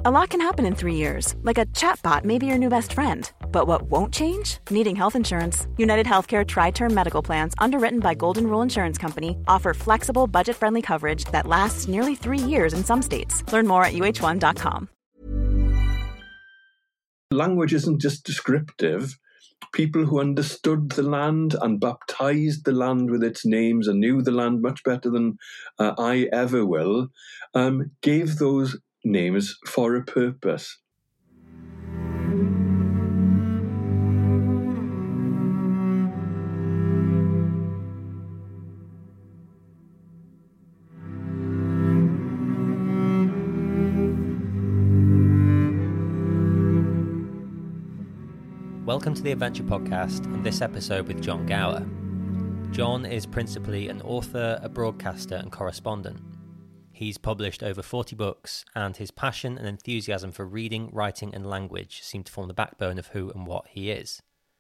A lot can happen in 3 years, like a chatbot may be your new best friend. But what won't change? Needing health insurance. United Healthcare Tri-Term Medical Plans, underwritten by Golden Rule Insurance Company, offer flexible, budget-friendly coverage that lasts nearly 3 years in some states. Learn more at uh1.com. Language isn't just descriptive. People who understood the land and baptized the land with its names and knew the land much better than I ever will, gave those names for a purpose. Welcome to the Adventure Podcast and this episode with John Gower. John is principally an author, a broadcaster and correspondent. He's published over 40 books, and his passion and enthusiasm for reading, writing and language seem to form the backbone of who and what he is.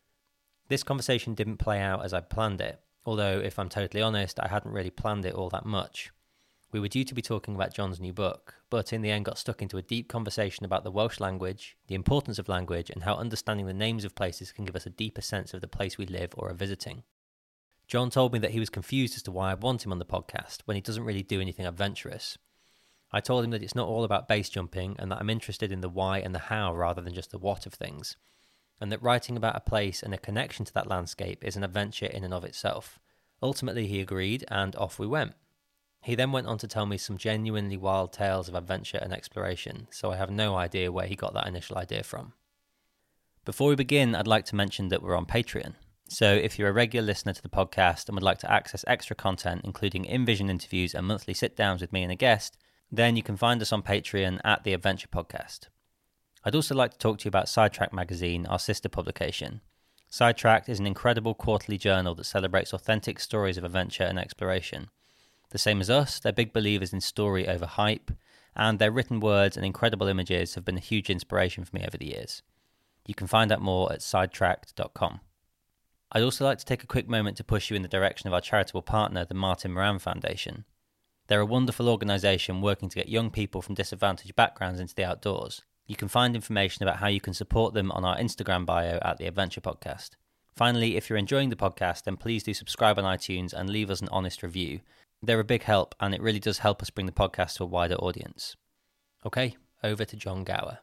This conversation didn't play out as I planned it, although if I'm totally honest, I hadn't really planned it all that much. We were due to be talking about John's new book, but in the end got stuck into a deep conversation about the Welsh language, the importance of language, and how understanding the names of places can give us a deeper sense of the place we live or are visiting. John told me that he was confused as to why I want him on the podcast when he doesn't really do anything adventurous. I told him that it's not all about base jumping and that I'm interested in the why and the how rather than just the what of things, and that writing about a place and a connection to that landscape is an adventure in and of itself. Ultimately he agreed, and off we went. He then went on to tell me some genuinely wild tales of adventure and exploration, so I have no idea where he got that initial idea from. Before we begin, I'd like to mention that we're on Patreon. So if you're a regular listener to the podcast and would like to access extra content, including in-vision interviews and monthly sit-downs with me and a guest, then you can find us on Patreon at The Adventure Podcast. I'd also like to talk to you about Sidetracked magazine, our sister publication. Sidetracked is an incredible quarterly journal that celebrates authentic stories of adventure and exploration. The same as us, they're big believers in story over hype, and their written words and incredible images have been a huge inspiration for me over the years. You can find out more at sidetracked.com. I'd also like to take a quick moment to push you in the direction of our charitable partner, the Martin Moran Foundation. They're a wonderful organisation working to get young people from disadvantaged backgrounds into the outdoors. You can find information about how you can support them on our Instagram bio at The Adventure Podcast. Finally, if you're enjoying the podcast, then please do subscribe on iTunes and leave us an honest review. They're a big help, and it really does help us bring the podcast to a wider audience. Okay, over to John Gower.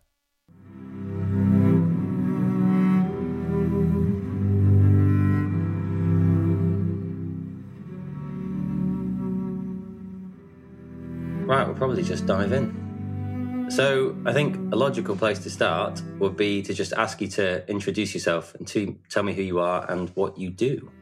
Right, we'll probably just dive in. So I think a logical place to start would be to just ask you to introduce yourself and to tell me who you are and what you do.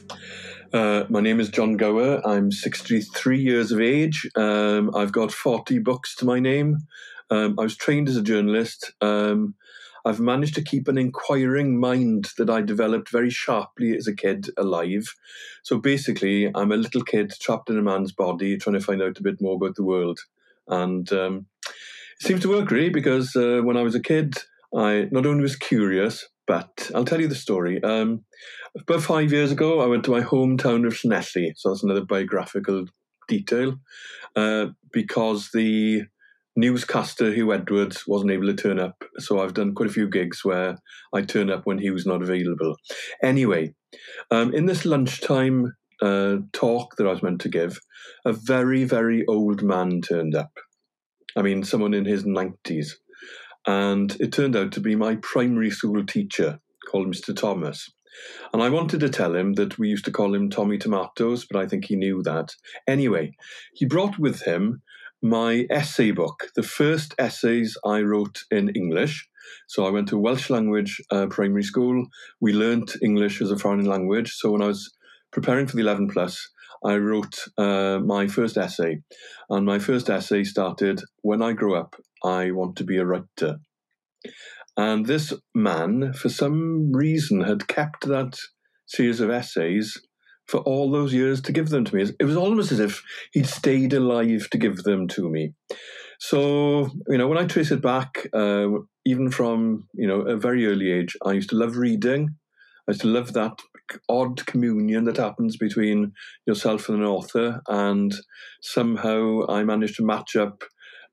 My name is John Gower. I'm 63 years of age. I've got 40 books to my name. I was trained as a journalist. I've managed to keep an inquiring mind that I developed very sharply as a kid alive. So basically, I'm a little kid trapped in a man's body trying to find out a bit more about the world. And it seems to work really because when I was a kid, I not only was curious, but I'll tell you the story. About 5 years ago, I went to my hometown of Llanelli. So that's another biographical detail. Because the newscaster, Hugh Edwards, wasn't able to turn up. So I've done quite a few gigs where I turn up when he was not available. Anyway, in this lunchtime talk that I was meant to give, a very, very old man turned up. I mean, someone in his 90s. And it turned out to be my primary school teacher called Mr. Thomas. And I wanted to tell him that we used to call him Tommy Tomatoes, but I think he knew that. Anyway, he brought with him my essay book, the first essays I wrote in English. So I went to Welsh language primary school. We learnt English as a foreign language. So when I was preparing for the 11 plus, I wrote my first essay. And my first essay started, "When I grow up, I want to be a writer." And this man, for some reason, had kept that series of essays for all those years to give them to me. It was almost as if he'd stayed alive to give them to me. So, when I trace it back, even from, a very early age, I used to love reading. I used to love that odd communion that happens between yourself and an author. And somehow I managed to match up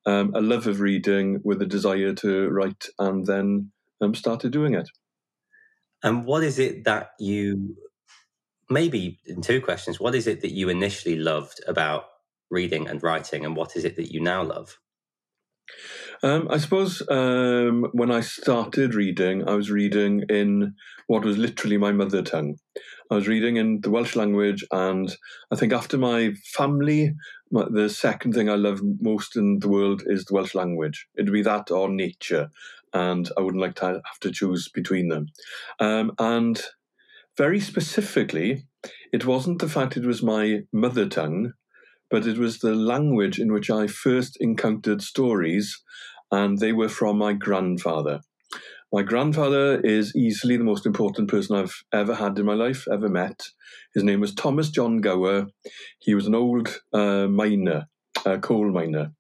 a love of reading with a desire to write, and then started doing it. And what is it that you, maybe in two questions, what is it that you initially loved about reading and writing, and what is it that you now love? I suppose when I started reading, I was reading in what was literally my mother tongue. I was reading in the Welsh language, and I think after my family, the second thing I love most in the world is the Welsh language. It'd be that or nature, and I wouldn't like to have to choose between them. And very specifically, it wasn't the fact it was my mother tongue, but it was the language in which I first encountered stories, and they were from my grandfather. My grandfather is easily the most important person I've ever had in my life, ever met. His name was Thomas John Gower. He was an old miner, coal miner.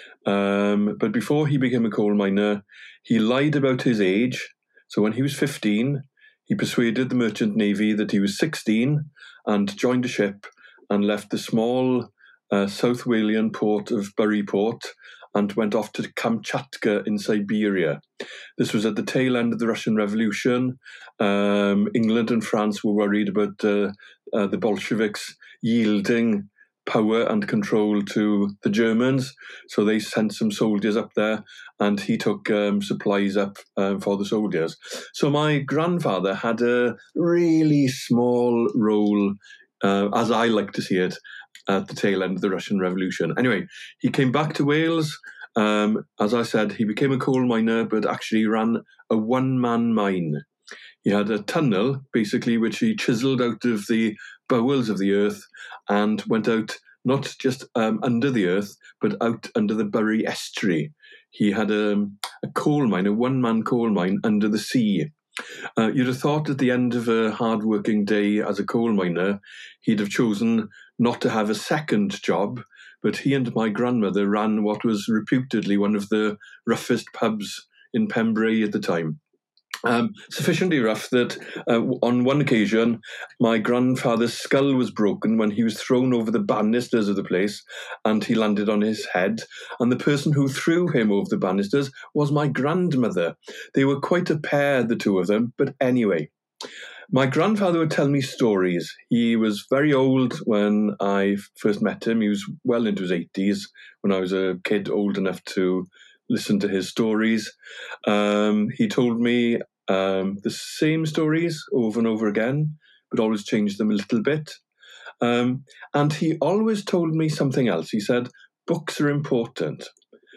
But before he became a coal miner, he lied about his age. So when he was 15, he persuaded the Merchant Navy that he was 16 and joined a ship and left the small South Walian port of Buryport and went off to Kamchatka in Siberia. This was at the tail end of the Russian Revolution. England and France were worried about the Bolsheviks yielding power and control to the Germans, so they sent some soldiers up there, and he took supplies up for the soldiers. So my grandfather had a really small role, as I like to see it, at the tail end of the Russian Revolution. Anyway, he came back to Wales. As I said, he became a coal miner, but actually ran a one-man mine. He had a tunnel, basically, which he chiselled out of the bowels of the earth and went out not just under the earth, but out under the Bury Estuary. He had a coal mine, a one-man coal mine under the sea. You'd have thought at the end of a hard-working day as a coal miner, he'd have chosen not to have a second job, but he and my grandmother ran what was reputedly one of the roughest pubs in Pembrey at the time. Sufficiently rough that on one occasion, my grandfather's skull was broken when he was thrown over the banisters of the place, and he landed on his head. And the person who threw him over the banisters was my grandmother. They were quite a pair, the two of them. But anyway, my grandfather would tell me stories. He was very old when I first met him. He was well into his 80s when I was a kid old enough to listen to his stories. He told me the same stories over and over again, but always changed them a little bit. And he always told me something else. He said, books are important.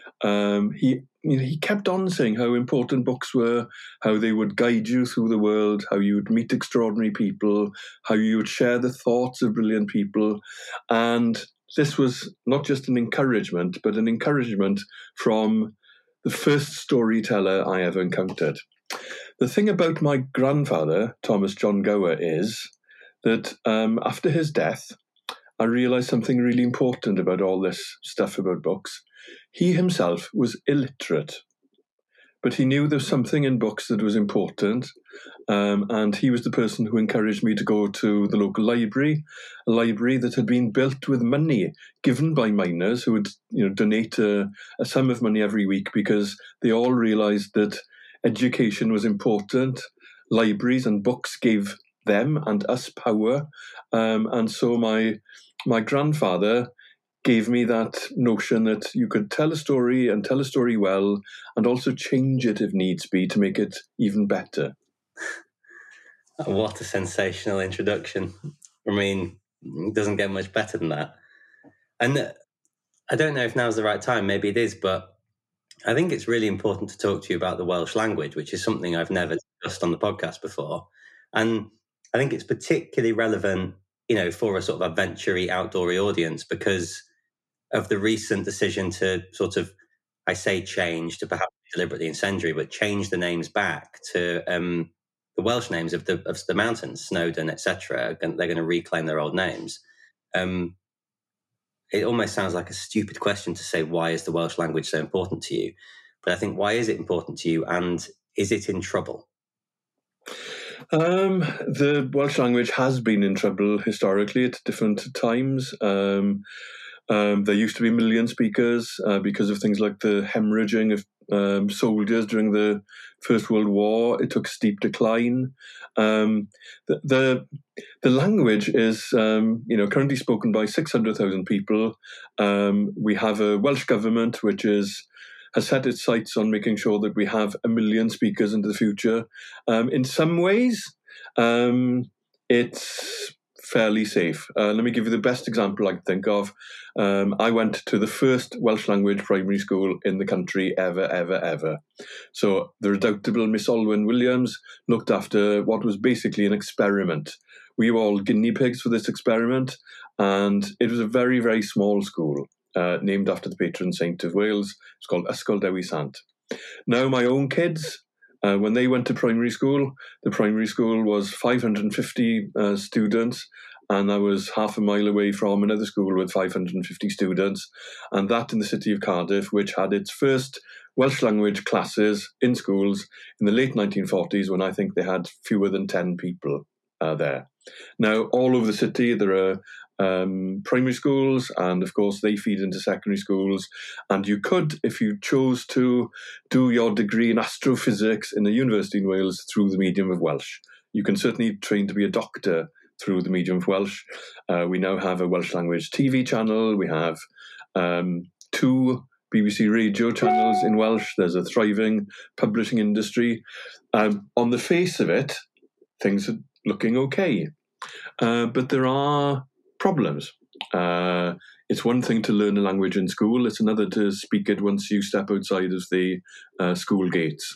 He kept on saying how important books were, how they would guide you through the world, how you would meet extraordinary people, how you would share the thoughts of brilliant people. And this was not just an encouragement, but an encouragement from the first storyteller I ever encountered. The thing about my grandfather, Thomas John Gower, is that after his death, I realised something really important about all this stuff about books. He himself was illiterate, but he knew there was something in books that was important, and he was the person who encouraged me to go to the local library, a library that had been built with money given by miners who would donate a sum of money every week because they all realised that education was important. Libraries and books gave them and us power, and so my grandfather gave me that notion that you could tell a story and tell a story well and also change it if needs be to make it even better. What a sensational introduction. I mean, it doesn't get much better than that. And I don't know if now's the right time, maybe it is, but I think it's really important to talk to you about the Welsh language, which is something I've never discussed on the podcast before. And I think it's particularly relevant, for a sort of adventure-y, outdoory audience because of the recent decision to sort of, I say change to perhaps deliberately incendiary, but change the names back to the Welsh names of the mountains, Snowdon, etc. They're going to reclaim their old names. It almost sounds like a stupid question to say, why is the Welsh language so important to you? But I think, why is it important to you, and is it in trouble? The Welsh language has been in trouble historically at different times. There used to be a million speakers because of things like the hemorrhaging of soldiers during the First World War. It took a steep decline. The language is currently spoken by 600,000 people. We have a Welsh government which has set its sights on making sure that we have 1 million speakers into the future. In some ways, it's fairly safe. Let me give you the best example I can think of. I went to the first Welsh language primary school in the country ever. So the redoubtable Miss Olwyn Williams looked after what was basically an experiment. We were all guinea pigs for this experiment, and it was a very, very small school named after the patron saint of Wales. It's called Ysgol Dewi Sant. Now, my own kids, when they went to primary school, the primary school was 550 students, and I was half a mile away from another school with 550 students, and that in the city of Cardiff, which had its first Welsh language classes in schools in the late 1940s, when I think they had fewer than 10 people there. Now, all over the city, there are primary schools, and of course they feed into secondary schools, and you could, if you chose to, do your degree in astrophysics in a university in Wales through the medium of Welsh. You can certainly train to be a doctor through the medium of Welsh. We now have a Welsh language TV channel. We have 2 BBC radio channels in Welsh. There's a thriving publishing industry. On the face of it, things are looking okay, but there are problems. It's one thing to learn a language in school. It's another to speak it once you step outside of the school gates.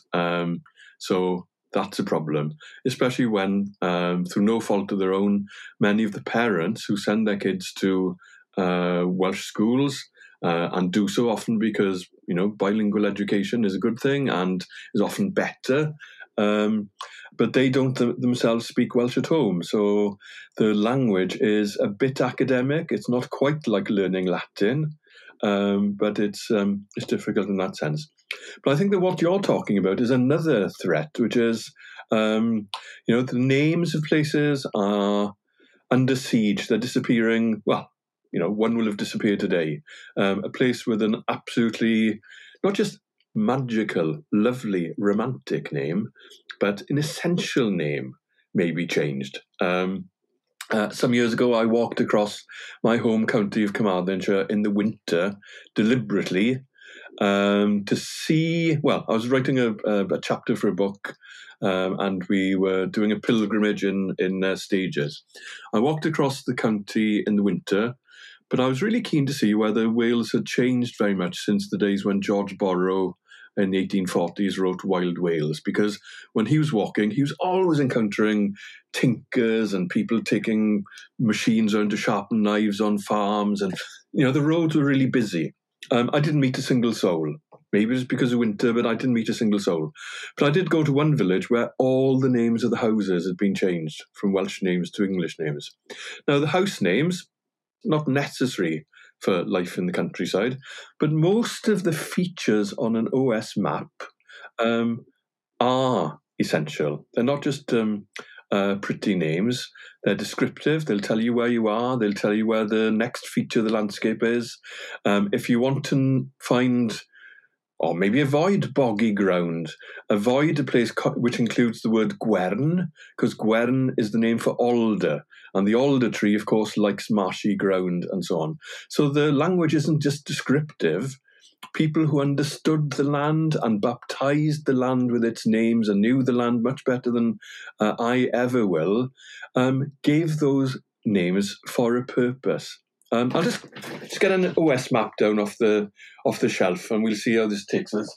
So that's a problem, especially when, through no fault of their own, many of the parents who send their kids to Welsh schools and do so often because, bilingual education is a good thing and is often better. But they don't themselves speak Welsh at home. So the language is a bit academic. It's not quite like learning Latin, but it's difficult in that sense. But I think that what you're talking about is another threat, which is, the names of places are under siege. They're disappearing. Well, one will have disappeared today. A place with an absolutely, not just magical, lovely, romantic name, but an essential name may be changed. Some years ago, I walked across my home county of Carmarthenshire in the winter deliberately to see. Well, I was writing a chapter for a book, and we were doing a pilgrimage in stages. I walked across the county in the winter, but I was really keen to see whether Wales had changed very much since the days when George Borrow in the 1840s wrote Wild Wales, because when he was walking, he was always encountering tinkers and people taking machines around to sharpen knives on farms, and the roads were really busy. I didn't meet a single soul. Maybe it was because of winter, but I didn't meet a single soul. But I did go to one village where all the names of the houses had been changed from Welsh names to English names. Now, the house names, not necessary for life in the countryside, but most of the features on an OS map are essential. They're not just pretty names. They're descriptive. They'll tell you where you are. They'll tell you where the next feature of the landscape is. If you want to find, or maybe avoid boggy ground, avoid a place which includes the word gwern, because gwern is the name for alder. And the alder tree, of course, likes marshy ground and so on. So the language isn't just descriptive. People who understood the land and baptized the land with its names and knew the land much better than I ever will, gave those names for a purpose. I'll just get an OS map down off the shelf, and we'll see how this takes us.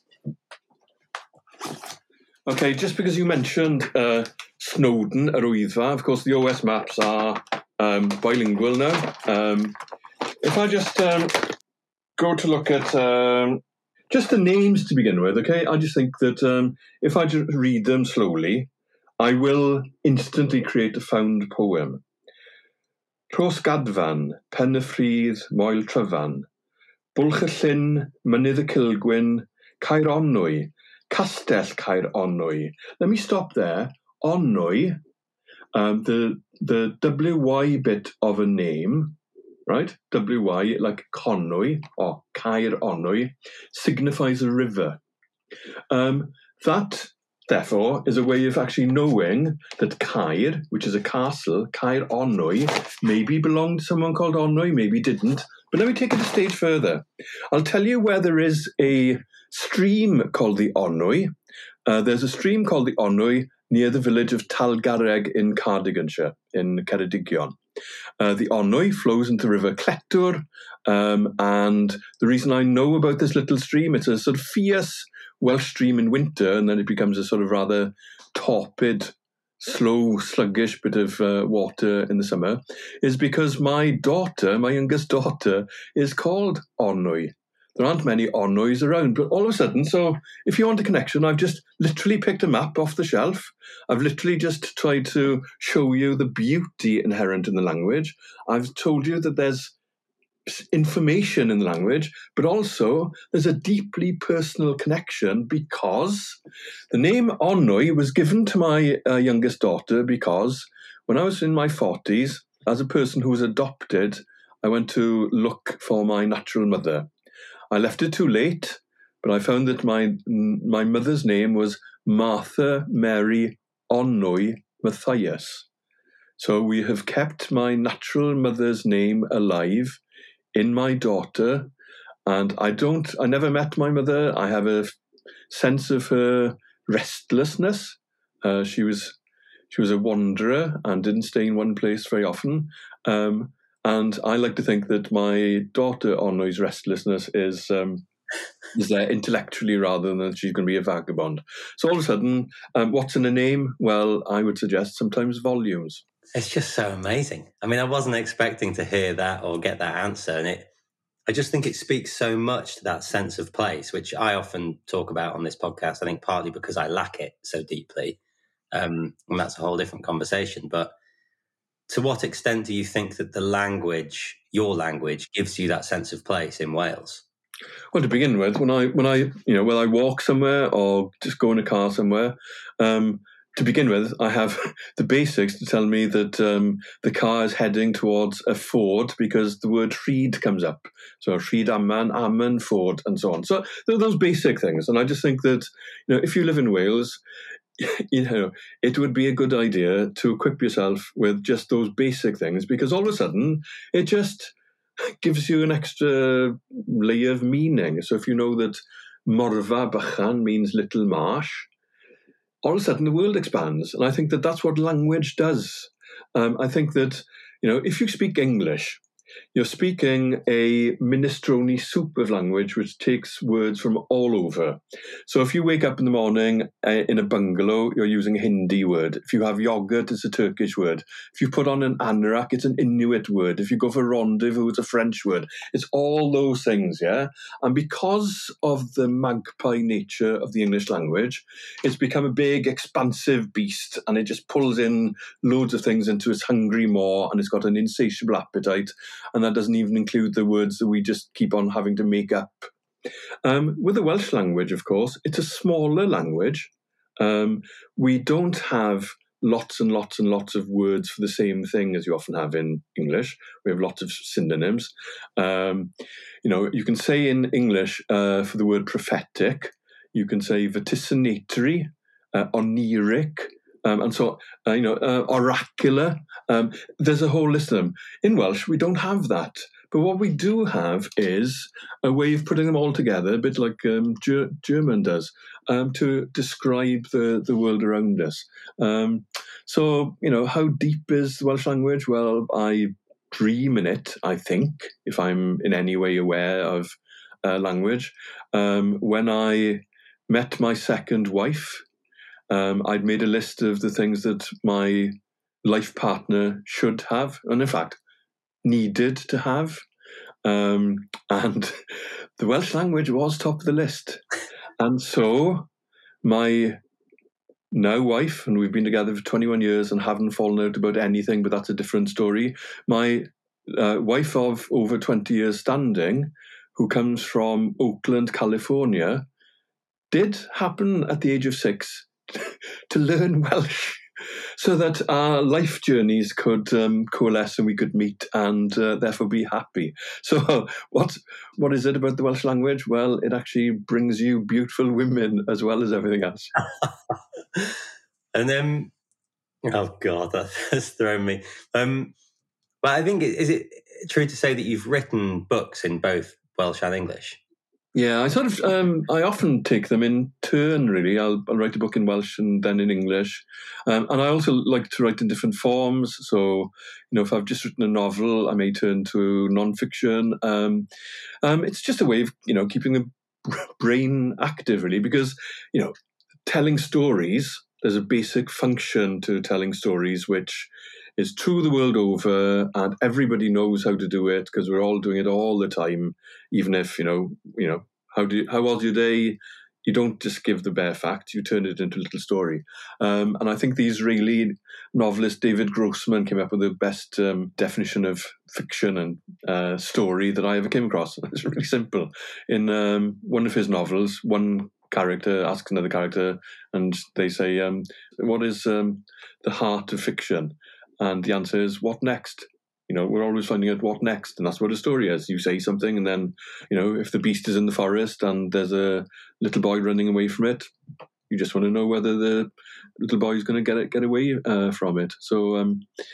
Okay, just because you mentioned Snowdon ar Wyddfa, of course the OS maps are bilingual now. If I just go to look at just the names to begin with, okay, I just think that if I just read them slowly, I will instantly create a found poem. Rhos Gadfan, Pen y Ffridd, Moel Tryfan, Bwlch y Llyn, Mynydd y Cilgwyn, Caer Onwy, Castell Caer Onwy. Let me stop there. Onwy, the WY bit of a name right? W-Y, like Conwy, or Caer Onwy, signifies a river. That, therefore, is a way of actually knowing that Caer, which is a castle, Caer Onwy, maybe belonged to someone called Onwy, maybe didn't. But let me take it a stage further. I'll tell you where there is a stream called the Onwy. There's a stream called the Onwy near the village of Talgarreg in Cardiganshire, in Ceredigion. The Onwy flows into the River Cletwr, and the reason I know about this little stream, it's a sort of fierce Welsh stream in winter, and then it becomes a sort of rather torpid, slow, sluggish bit of water in the summer, is because my daughter, my youngest daughter, is called Onwy. There aren't many Onwys around, but all of a sudden, so if you want a connection, I've just literally picked a map off the shelf. I've literally just tried to show you the beauty inherent in the language. I've told you that there's information in the language, but also there's a deeply personal connection because the name Onwy was given to my youngest daughter because when I was in my 40s, as a person who was adopted, I went to look for my natural mother. I left it too late, but I found that my mother's name was Martha Mary Onwy Matthias. So we have kept my natural mother's name alive in my daughter, and I never met my mother. I have a sense of her restlessness. She was a wanderer and didn't stay in one place very often. And I like to think that my daughter Onwy's restlessness is there intellectually rather than that she's going to be a vagabond. So all of a sudden, what's in a name? Well, I would suggest sometimes volumes. It's just so amazing. I mean, I wasn't expecting to hear that or get that answer. And I just think it speaks so much to that sense of place, which I often talk about on this podcast, I think partly because I lack it so deeply. And that's a whole different conversation. But to what extent do you think that your language, gives you that sense of place in Wales? Well, to begin with, when I walk somewhere or just go in a car somewhere, to begin with, I have the basics to tell me that the car is heading towards a ford because the word Rhyd comes up. So Rhyd Aman, ford, and so on. So there are those basic things. And I just think that, if you live in Wales, it would be a good idea to equip yourself with just those basic things, because all of a sudden it just gives you an extra layer of meaning. So if you know that Morfa Bychan means little marsh, all of a sudden the world expands. And I think that that's what language does. I think that, if you speak English, you're speaking a minestrone soup of language which takes words from all over. So if you wake up in the morning in a bungalow, you're using a Hindi word. If you have yogurt, it's a Turkish word. If you put on an anorak, it's an Inuit word. If you go for rendezvous, it's a French word. It's all those things, yeah? And because of the magpie nature of the English language, it's become a big, expansive beast, and it just pulls in loads of things into its hungry maw, and it's got an insatiable appetite. And that doesn't even include the words that we just keep on having to make up. With the Welsh language, of course, it's a smaller language. We don't have lots and lots and lots of words for the same thing as you often have in English. We have lots of synonyms. You can say in English for the word prophetic, you can say vaticinatory, oniric, and so, oracular. There's a whole list of them. In Welsh, we don't have that. But what we do have is a way of putting them all together, a bit like German does, to describe the world around us. So, how deep is the Welsh language? Well, I dream in it, I think, if I'm in any way aware of language. When I met my second wife, I'd made a list of the things that my life partner should have, and in fact, needed to have. And the Welsh language was top of the list. And so my now wife, and we've been together for 21 years and haven't fallen out about anything, but that's a different story. My wife of over 20 years standing, who comes from Oakland, California, did happen at the age of 6 to learn Welsh. so that our life journeys could coalesce and we could meet and therefore be happy. So what is it about the Welsh language? Well, it actually brings you beautiful women as well as everything else. And then, oh God, that's thrown me. But I think, is it true to say that you've written books in both Welsh and English? Yeah, I sort of, I often take them in turn, really. I'll write a book in Welsh and then in English. And I also like to write in different forms. So, if I've just written a novel, I may turn to non-fiction. It's just a way of, keeping the brain active, really, because, telling stories, there's a basic function to telling stories, which is true the world over, and everybody knows how to do it because we're all doing it all the time. Even if how was your day? You don't just give the bare facts; you turn it into a little story. And I think the Israeli novelist David Grossman came up with the best definition of fiction and story that I ever came across. It's really simple. In one of his novels, one character asks another character, and they say, "What is the heart of fiction?" And the answer is, what next? We're always finding out what next. And that's what a story is. You say something, and then, if the beast is in the forest and there's a little boy running away from it, you just want to know whether the little boy is going to get away from it. So,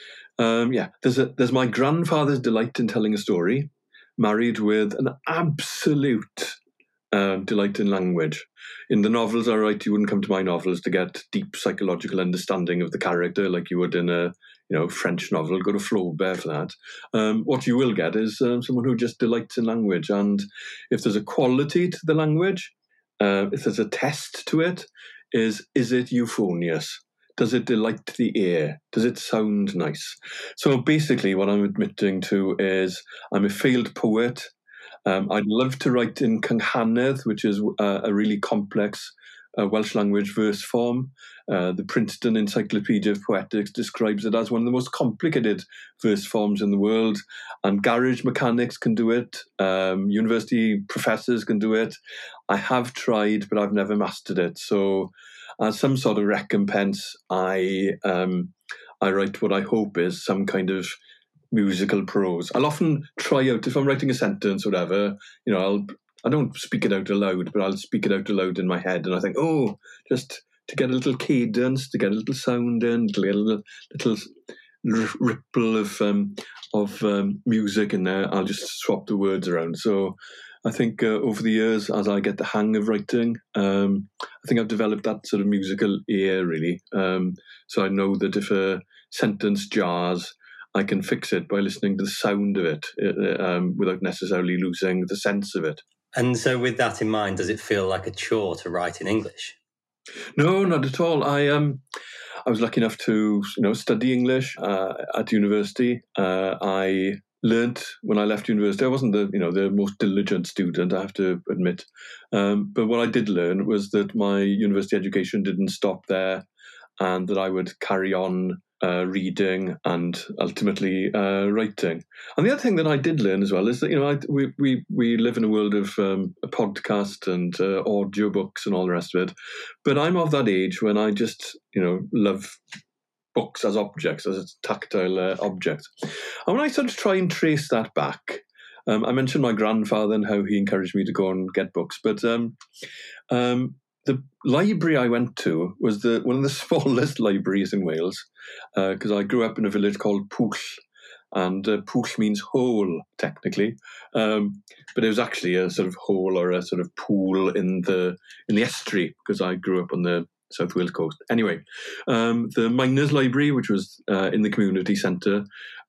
there's my grandfather's delight in telling a story, married with an absolute delight in language. In the novels I write, you wouldn't come to my novels to get deep psychological understanding of the character like you would in a French novel. Go to Flaubert for that. What you will get is someone who just delights in language. And if there's a quality to the language, if there's a test to it, is it euphonious? Does it delight the ear? Does it sound nice? So basically what I'm admitting to is I'm a failed poet. I'd love to write in Cynghanedd, which is a really complex Welsh language verse form. The Princeton Encyclopedia of Poetics describes it as one of the most complicated verse forms in the world, and garage mechanics can do it. University professors can do it. I have tried, but I've never mastered it. So as some sort of recompense, I write what I hope is some kind of musical prose. I'll often try out, if I'm writing a sentence or whatever, I don't speak it out aloud, but I'll speak it out aloud in my head, and I think, just to get a little cadence, to get a little sound in, to get a little ripple of music in there, I'll just swap the words around. So I think over the years, as I get the hang of writing, I think I've developed that sort of musical ear, really. So I know that if a sentence jars, I can fix it by listening to the sound of it without necessarily losing the sense of it. And so with that in mind, does it feel like a chore to write in English? No, not at all. I was lucky enough to study English at university. I learnt when I left university. I wasn't the most diligent student, I have to admit. But what I did learn was that my university education didn't stop there, and that I would carry on reading and ultimately writing. And the other thing that I did learn as well is that we live in a world of a podcast and audiobooks and all the rest of it. But I'm of that age when I just love books as objects, as a tactile object. And when I sort of try and trace that back, I mentioned my grandfather and how he encouraged me to go and get books, but the library I went to was one of the smallest libraries in Wales, because I grew up in a village called Pwll, and Pwll means hole, technically, but it was actually a sort of hole or a sort of pool in the estuary, because I grew up on the South Wales coast. Anyway, the Miners' Library, which was in the community centre,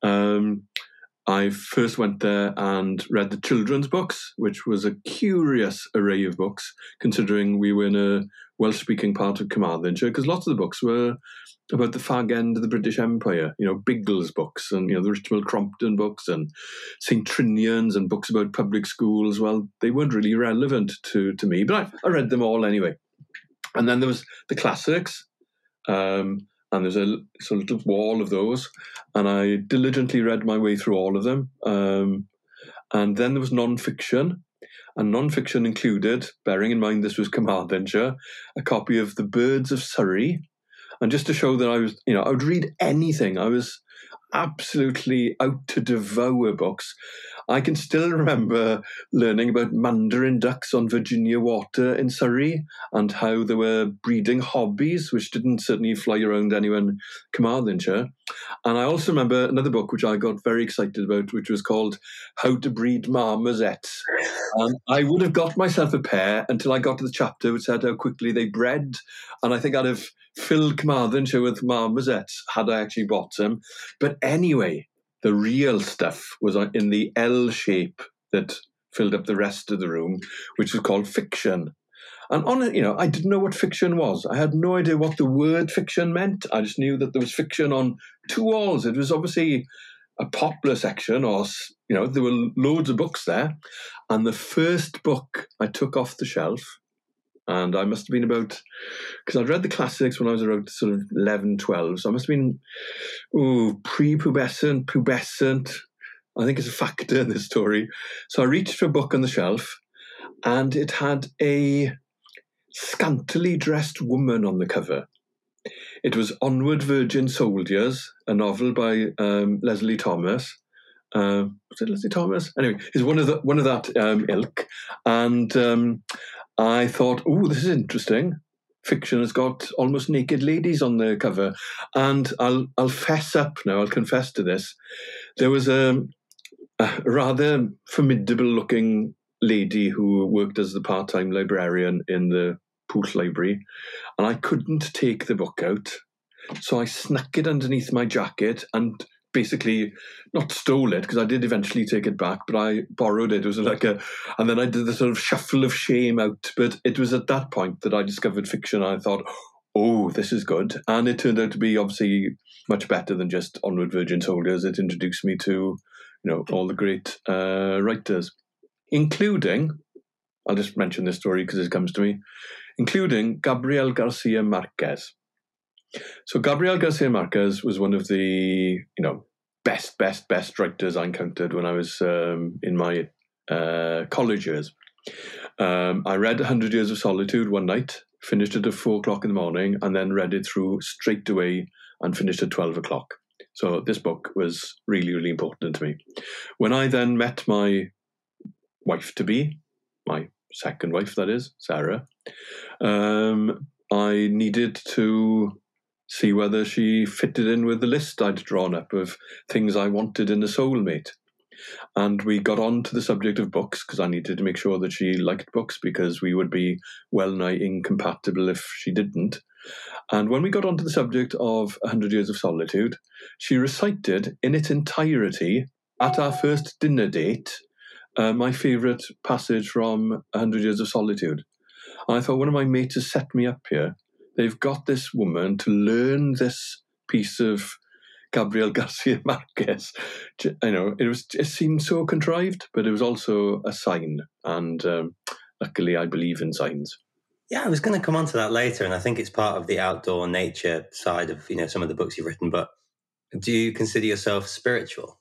I first went there and read the children's books, which was a curious array of books, considering we were in a Welsh-speaking part of Carmarthenshire, because lots of the books were about the fag end of the British Empire, Biggles books and, the Richmond Crompton books and St. Trinian's and books about public schools. Well, they weren't really relevant to me, but I read them all anyway. And then there was the classics, and there's a sort of little wall of those, and I diligently read my way through all of them. And then there was non-fiction, and non-fiction included, bearing in mind this was Carmarthenshire, a copy of The Birds of Surrey. And just to show that I was, I would read anything. I was absolutely out to devour books. I can still remember learning about mandarin ducks on Virginia Water in Surrey and how there were breeding hobbies, which didn't certainly fly around anywhere in Carmarthenshire. And I also remember another book which I got very excited about, which was called How to Breed Marmosets. And I would have got myself a pair until I got to the chapter which said how quickly they bred. And I think I'd have filled Carmarthenshire with marmosets had I actually bought them. But anyway, the real stuff was in the L shape that filled up the rest of the room, which was called fiction. And I didn't know what fiction was. I had no idea what the word fiction meant. I just knew that there was fiction on 2 walls. It was obviously a popular section, or, there were loads of books there. And the first book I took off the shelf, and I must have been about, because I'd read the classics when I was around sort of 11, 12. So I must have been, prepubescent, pubescent. I think it's a factor in this story. So I reached for a book on the shelf, and it had a scantily dressed woman on the cover. It was Onward Virgin Soldiers, a novel by Leslie Thomas. Was it Leslie Thomas? Anyway, it's one of that ilk. And I thought, this is interesting. Fiction has got almost naked ladies on the cover. And I'll fess up now, I'll confess to this. There was a rather formidable-looking lady who worked as the part-time librarian in the Pwll Library, and I couldn't take the book out. So I snuck it underneath my jacket and basically not stole it, because I did eventually take it back, but I borrowed it. It was and then I did the sort of shuffle of shame out. But it was at that point that I discovered fiction. And I thought, this is good. And it turned out to be obviously much better than just Onward Virgin Soldiers. It introduced me to, all the great writers, including, I'll just mention this story because it comes to me, including Gabriel Garcia Marquez. So Gabriel Garcia Marquez was one of the, best writers I encountered when I was in my college years. I read 100 Years of Solitude one night, finished it at 4:00 in the morning, and then read it through straight away and finished at 12 o'clock. So this book was really, really important to me. When I then met my wife-to-be, my second wife, that is, Sarah, I needed to see whether she fitted in with the list I'd drawn up of things I wanted in a soulmate. And we got on to the subject of books, because I needed to make sure that she liked books, because we would be well-nigh incompatible if she didn't. And when we got onto the subject of 100 Years of Solitude, she recited in its entirety, at our first dinner date, my favourite passage from 100 Years of Solitude. And I thought, one of my mates has set me up here. They've got this woman to learn this piece of Gabriel Garcia Marquez. It seemed so contrived, but it was also a sign. And luckily, I believe in signs. Yeah, I was going to come on to that later, and I think it's part of the outdoor nature side of some of the books you've written. But do you consider yourself spiritual?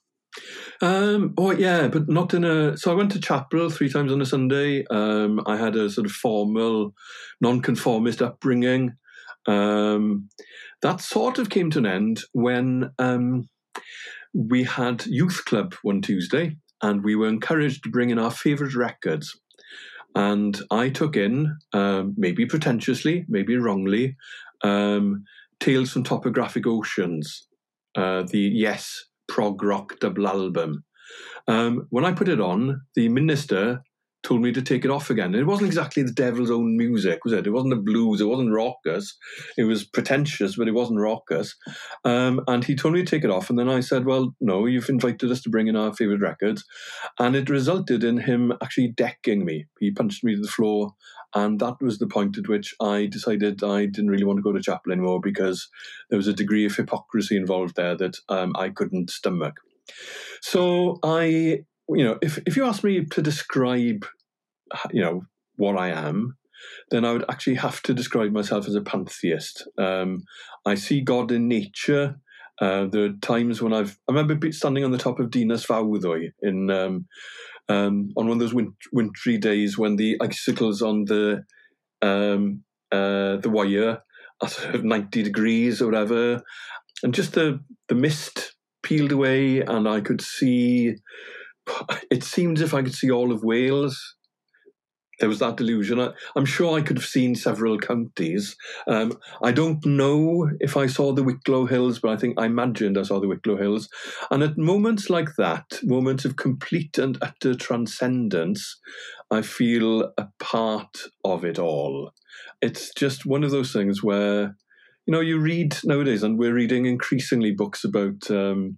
But not in a... So I went to chapel 3 times on a Sunday. I had a sort of formal, non-conformist upbringing. That sort of came to an end when we had youth club one Tuesday, and we were encouraged to bring in our favourite records. And I took in, maybe pretentiously, maybe wrongly, Tales from Topographic Oceans, the Yes prog rock double album. When I put it on, the minister told me to take it off again. And it wasn't exactly the devil's own music, was it? It wasn't a blues, it wasn't raucous. It was pretentious, but it wasn't raucous. And he told me to take it off. And then I said, well, no, you've invited us to bring in our favourite records. And it resulted in him actually decking me. He punched me to the floor. And that was the point at which I decided I didn't really want to go to chapel anymore, because there was a degree of hypocrisy involved there that I couldn't stomach. So if you ask me to describe, what I am, then I would actually have to describe myself as a pantheist. I see God in nature. There are times when I remember standing on the top of Dinas Fawddwy on one of those wintry days when the icicles on the wire at 90 degrees or whatever. And just the mist peeled away, and I could see, it seemed as if I could see all of Wales. There was that delusion. I'm sure I could have seen several counties. I don't know if I saw the Wicklow Hills, but I think I imagined I saw the Wicklow Hills. And at moments like that, moments of complete and utter transcendence, I feel a part of it all. It's just one of those things where, you read nowadays, and we're reading increasingly books about the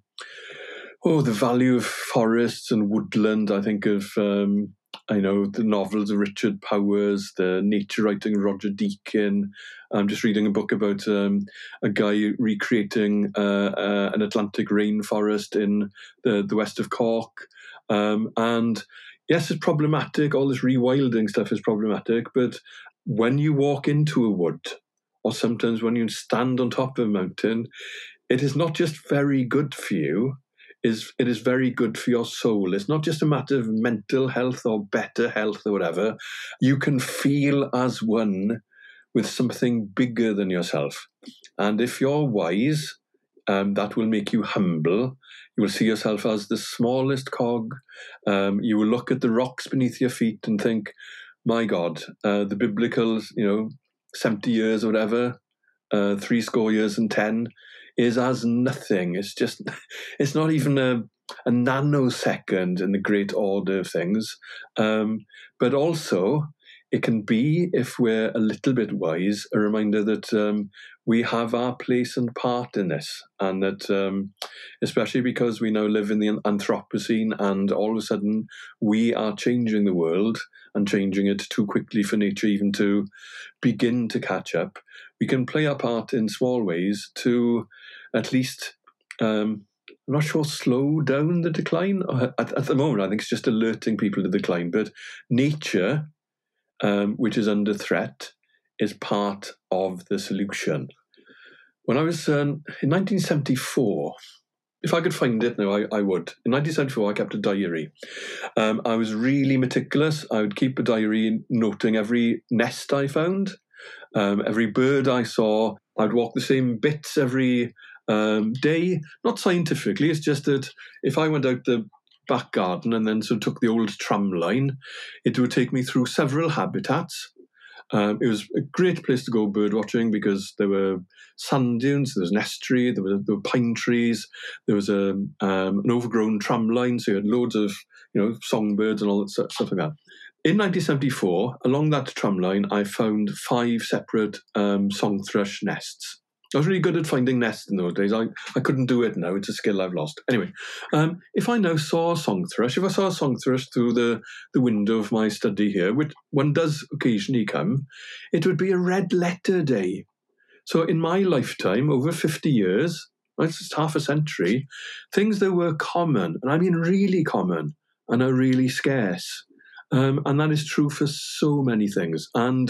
value of forests and woodland. I think of the novels of Richard Powers, the nature writing of Roger Deakin. I'm just reading a book about a guy recreating an Atlantic rainforest in the west of Cork. And yes, it's problematic. All this rewilding stuff is problematic. But when you walk into a wood, or sometimes when you stand on top of a mountain, it is not just very good for you, it is very good for your soul. It's not just a matter of mental health or better health or whatever. You can feel as one with something bigger than yourself. And if you're wise, that will make you humble. You will see yourself as the smallest cog. You will look at the rocks beneath your feet and think, my God, the biblical, 70 years or whatever, 70 years and 10 is as nothing. It's not even a nanosecond in the great order of things. But also, it can be, if we're a little bit wise, a reminder that we have our place and part in this. And that, especially because we now live in the Anthropocene, and all of a sudden we are changing the world and changing it too quickly for nature even to begin to catch up, we can play our part in small ways to at least, I'm not sure, slow down the decline. At the moment, I think it's just alerting people to the decline. But nature, which is under threat, is part of the solution. When I was in 1974, if I could find it now, I would. In 1974, I kept a diary. I was really meticulous. I would keep a diary noting every nest I found, every bird I saw. I'd walk the same bits every day. Not scientifically, it's just that if I went out the back garden and then sort of took the old tram line, it would take me through several habitats. It was a great place to go bird watching because there were sand dunes, there was an estuary, there were pine trees, there was an overgrown tram line, so you had loads of songbirds and all that stuff like that. In 1974, along that tram line, I found 5 separate song thrush nests. I was really good at finding nests in those days. I couldn't do it now. It's a skill I've lost. Anyway, if I now saw a song thrush, if I saw a song thrush through the window of my study here, which one does occasionally come, it would be a red letter day. So in my lifetime, over 50 years, that's just half a century, things that were common, and I mean really common, and are really scarce. And that is true for so many things. And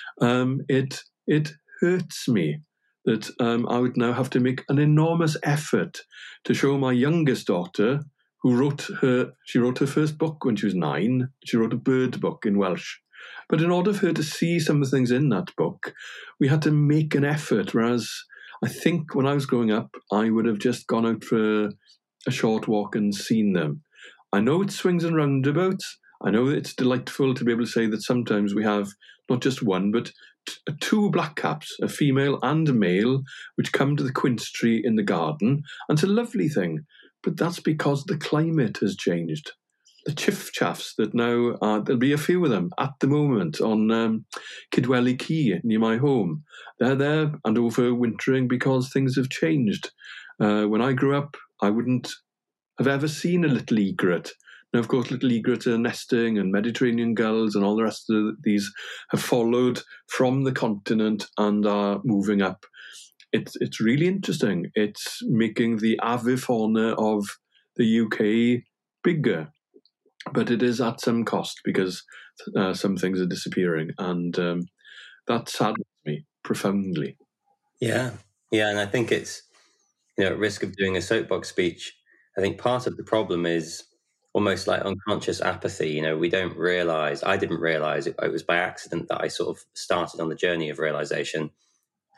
it hurts me that I would now have to make an enormous effort to show my youngest daughter, who wrote her first book when she was 9. She wrote a bird book in Welsh. But in order for her to see some of the things in that book, we had to make an effort, whereas I think when I was growing up, I would have just gone out for a short walk and seen them. I know it swings and roundabouts. I know it's delightful to be able to say that sometimes we have not just one, but 2 blackcaps, a female and a male, which come to the quince tree in the garden. And it's a lovely thing. But that's because the climate has changed. The chiffchaffs that now, there'll be a few of them at the moment on Kidwelly Quay near my home. They're there and overwintering because things have changed. When I grew up, I wouldn't have ever seen a little egret. Now, of course, little egrets are nesting, and Mediterranean gulls and all the rest of these have followed from the continent and are moving up. It's really interesting. It's making the avifauna of the UK bigger, but it is at some cost because some things are disappearing, and that saddens me profoundly. Yeah, and I think it's, at risk of doing a soapbox speech, I think part of the problem is almost like unconscious apathy. We don't realise, I didn't realise, it was by accident that I sort of started on the journey of realisation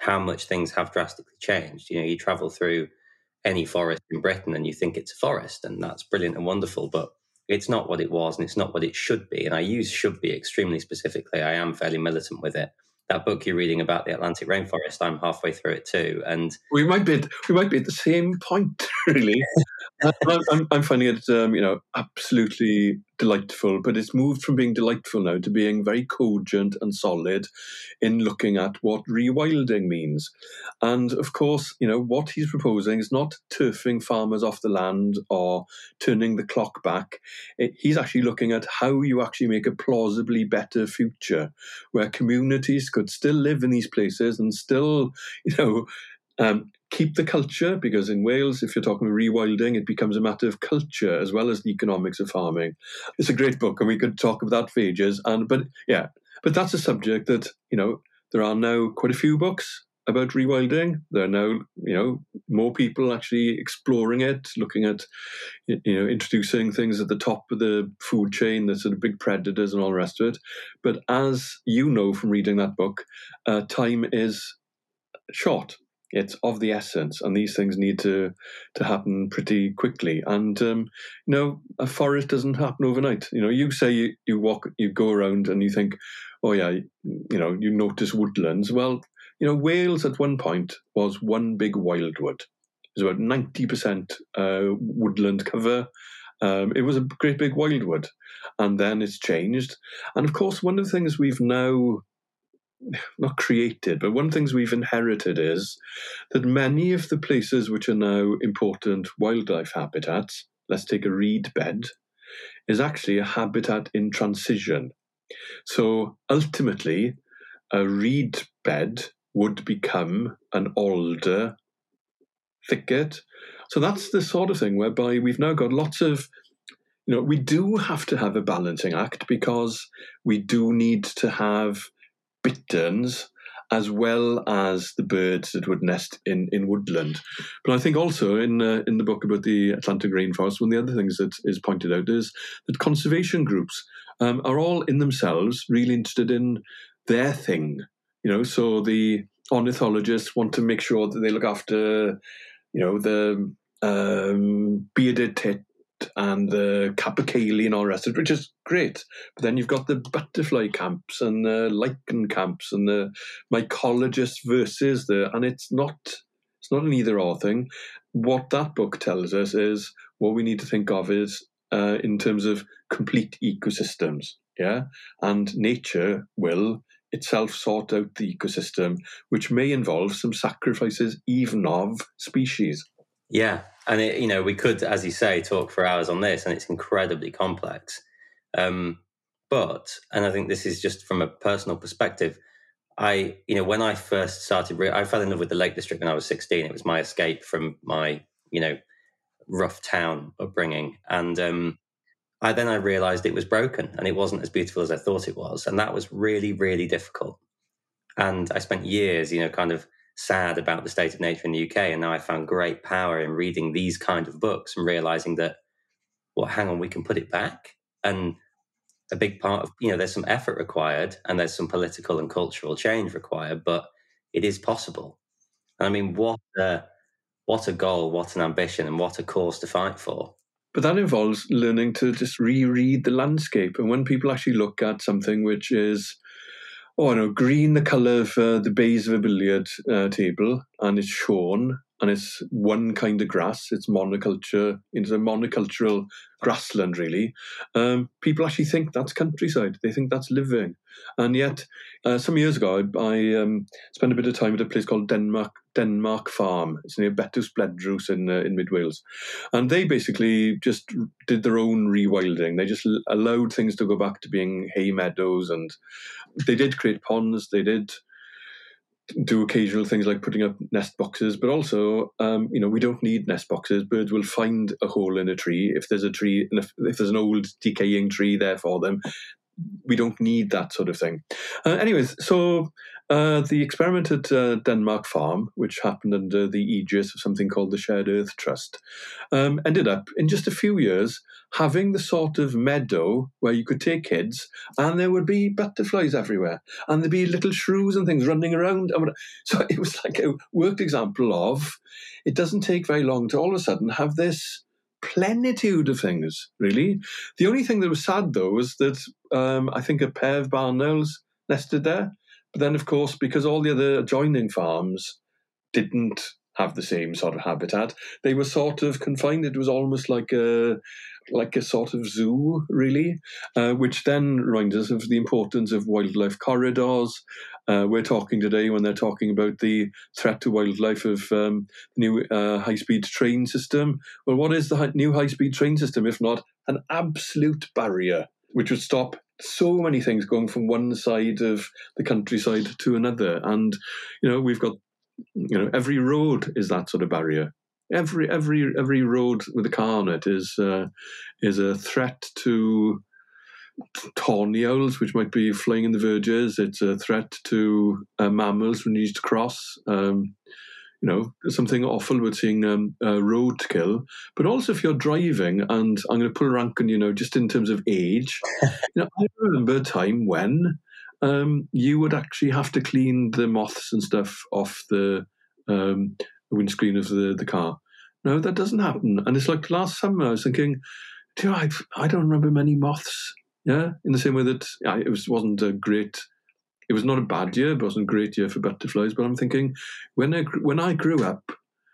how much things have drastically changed. You know, you travel through any forest in Britain and you think it's a forest, and that's brilliant and wonderful, but it's not what it was and it's not what it should be. And I use should be extremely specifically. I am fairly militant with it. That book you're reading about the Atlantic rainforest, I'm halfway through it too. And we might be at the same point, really. I'm finding it, absolutely delightful, but it's moved from being delightful now to being very cogent and solid in looking at what rewilding means. And of course, what he's proposing is not turfing farmers off the land or turning the clock back. He's actually looking at how you actually make a plausibly better future where communities could still live in these places and still, keep the culture, because in Wales, if you're talking rewilding, it becomes a matter of culture as well as the economics of farming. It's a great book, and we could talk about that for ages. But that's a subject that, there are now quite a few books about rewilding. There are now, more people actually exploring it, looking at, introducing things at the top of the food chain, the sort of big predators and all the rest of it. But as you know from reading that book, time is short. It's of the essence, and these things need to happen pretty quickly. And a forest doesn't happen overnight. You say you walk, you go around, and you think, oh yeah, you notice woodlands. Well, Wales at one point was one big wildwood. It was about 90% woodland cover. It was a great big wildwood, and then it's changed. And of course, one of the things we've now not created, but one of the things we've inherited is that many of the places which are now important wildlife habitats, let's take a reed bed, is actually a habitat in transition. So ultimately, a reed bed would become an alder thicket. So that's the sort of thing whereby we've now got lots of, we do have to have a balancing act, because we do need to have bitterns as well as the birds that would nest in woodland. But I think also in the book about the Atlantic rainforest, one of the other things that is pointed out is that conservation groups are all in themselves really interested in their thing. So the ornithologists want to make sure that they look after, the bearded tit and the capercaillie and all the rest of it, which is great. But then you've got the butterfly camps and the lichen camps and the mycologists versus and it's not an either-or thing. What that book tells us is what we need to think of is in terms of complete ecosystems, yeah? And nature will itself sort out the ecosystem, which may involve some sacrifices even of species. Yeah, and we could, as you say, talk for hours on this, and it's incredibly complex. But I think this is just from a personal perspective. When I first started, I fell in love with the Lake District when I was 16. It was my escape from my, rough town upbringing, and I realised it was broken and it wasn't as beautiful as I thought it was, and that was really, really difficult. And I spent years, kind of sad about the state of nature in the UK, and now I found great power in reading these kind of books and realizing that, well, hang on, we can put it back. And a big part of, there's some effort required and there's some political and cultural change required, but it is possible. And I mean, what a goal, what an ambition, and what a cause to fight for. But that involves learning to just reread the landscape. And when people actually look at something which is, green, the colour of the bays of a billiard table, and it's shorn, and it's one kind of grass, it's monoculture, it's a monocultural grassland, really. People actually think that's countryside. They think that's living. And yet, some years ago, I spent a bit of time at a place called Denmark Farm. It's near Betws Bledrws in mid Wales. And they basically just did their own rewilding. They just allowed things to go back to being hay meadows, and they did create ponds. They did do occasional things like putting up nest boxes, but also, we don't need nest boxes. Birds will find a hole in a tree. If there's a tree, and if there's an old decaying tree there for them, we don't need that sort of thing. Anyways, so The experiment at Denmark Farm, which happened under the aegis of something called the Shared Earth Trust, ended up in just a few years having the sort of meadow where you could take kids and there would be butterflies everywhere and there'd be little shrews and things running around. So it was like a worked example of it doesn't take very long to all of a sudden have this plenitude of things, really. The only thing that was sad, though, was that I think a pair of barn owls nested there. But then, of course, because all the other adjoining farms didn't have the same sort of habitat, they were sort of confined. It was almost like a sort of zoo, really, which then reminds us of the importance of wildlife corridors. We're talking today when they're talking about the threat to wildlife of the new high-speed train system. Well, what is the new high-speed train system, if not an absolute barrier, which would stop so many things going from one side of the countryside to another? And, we've got, every road is that sort of barrier. Every road with a car on it is a threat to tawny owls, which might be flying in the verges. It's a threat to mammals who need to cross. Something awful about seeing roadkill. But also if you're driving, and I'm going to pull a rank on you, just in terms of age, I remember a time when you would actually have to clean the moths and stuff off the windscreen of the car. No, that doesn't happen. And it's like last summer I was thinking, I don't remember many moths. Yeah, in the same way that it wasn't a great. It was not a bad year, but it wasn't a great year for butterflies. But I'm thinking, when I grew up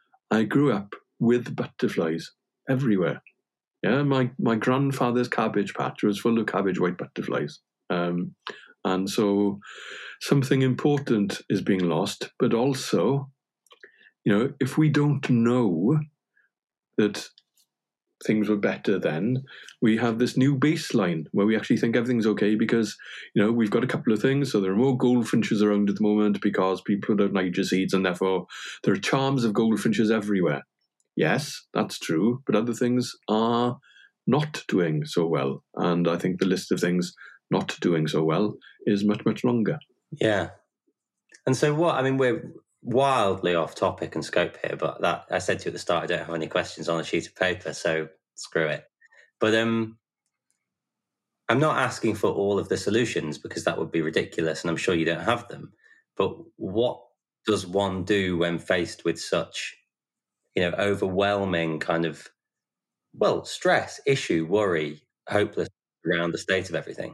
with butterflies everywhere. Yeah, my grandfather's cabbage patch was full of cabbage white butterflies. And so something important is being lost. But also, if we don't know that things were better then, we have this new baseline where we actually think everything's okay because, we've got a couple of things. So there are more goldfinches around at the moment because people put out Niger seeds and therefore there are charms of goldfinches everywhere. Yes, that's true, but other things are not doing so well. And I think the list of things not doing so well is much, much longer. Yeah. And so we're wildly off topic and scope here, but that I said to you at the start, I don't have any questions on a sheet of paper, so screw it. But I'm not asking for all of the solutions because that would be ridiculous, and I'm sure you don't have them. But what does one do when faced with such, overwhelming kind of, stress, issue, worry, hopeless around the state of everything?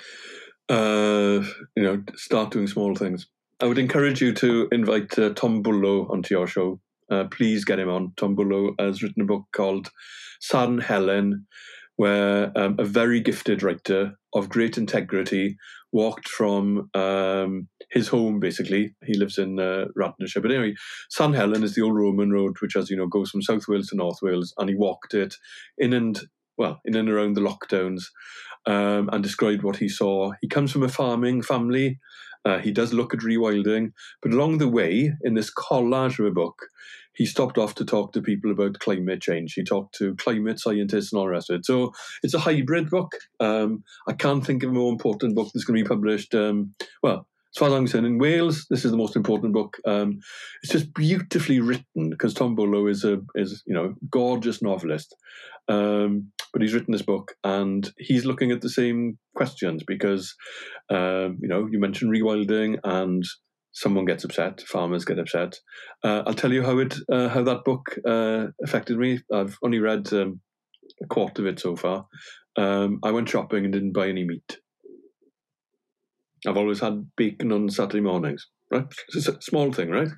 Start doing small things. I would encourage you to invite Tom Bullough onto your show. Please get him on. Tom Bullough has written a book called San Helen, where a very gifted writer of great integrity walked from his home, basically. He lives in Radnorshire. But anyway, San Helen is the old Roman road, which, as you know, goes from South Wales to North Wales. And he walked it in and around the lockdowns and described what he saw. He comes from a farming family. He does look at rewilding, but along the way, in this collage of a book, he stopped off to talk to people about climate change. He talked to climate scientists and all the rest of it. So it's a hybrid book. I can't think of a more important book that's going to be published. As far as I'm concerned, in Wales, this is the most important book. It's just beautifully written because Tom Bullough is a gorgeous novelist. But he's written this book and he's looking at the same questions because, you mentioned rewilding and someone gets upset, farmers get upset. I'll tell you how that book affected me. I've only read a quarter of it so far. I went shopping and didn't buy any meat. I've always had bacon on Saturday mornings, right? It's a small thing, right?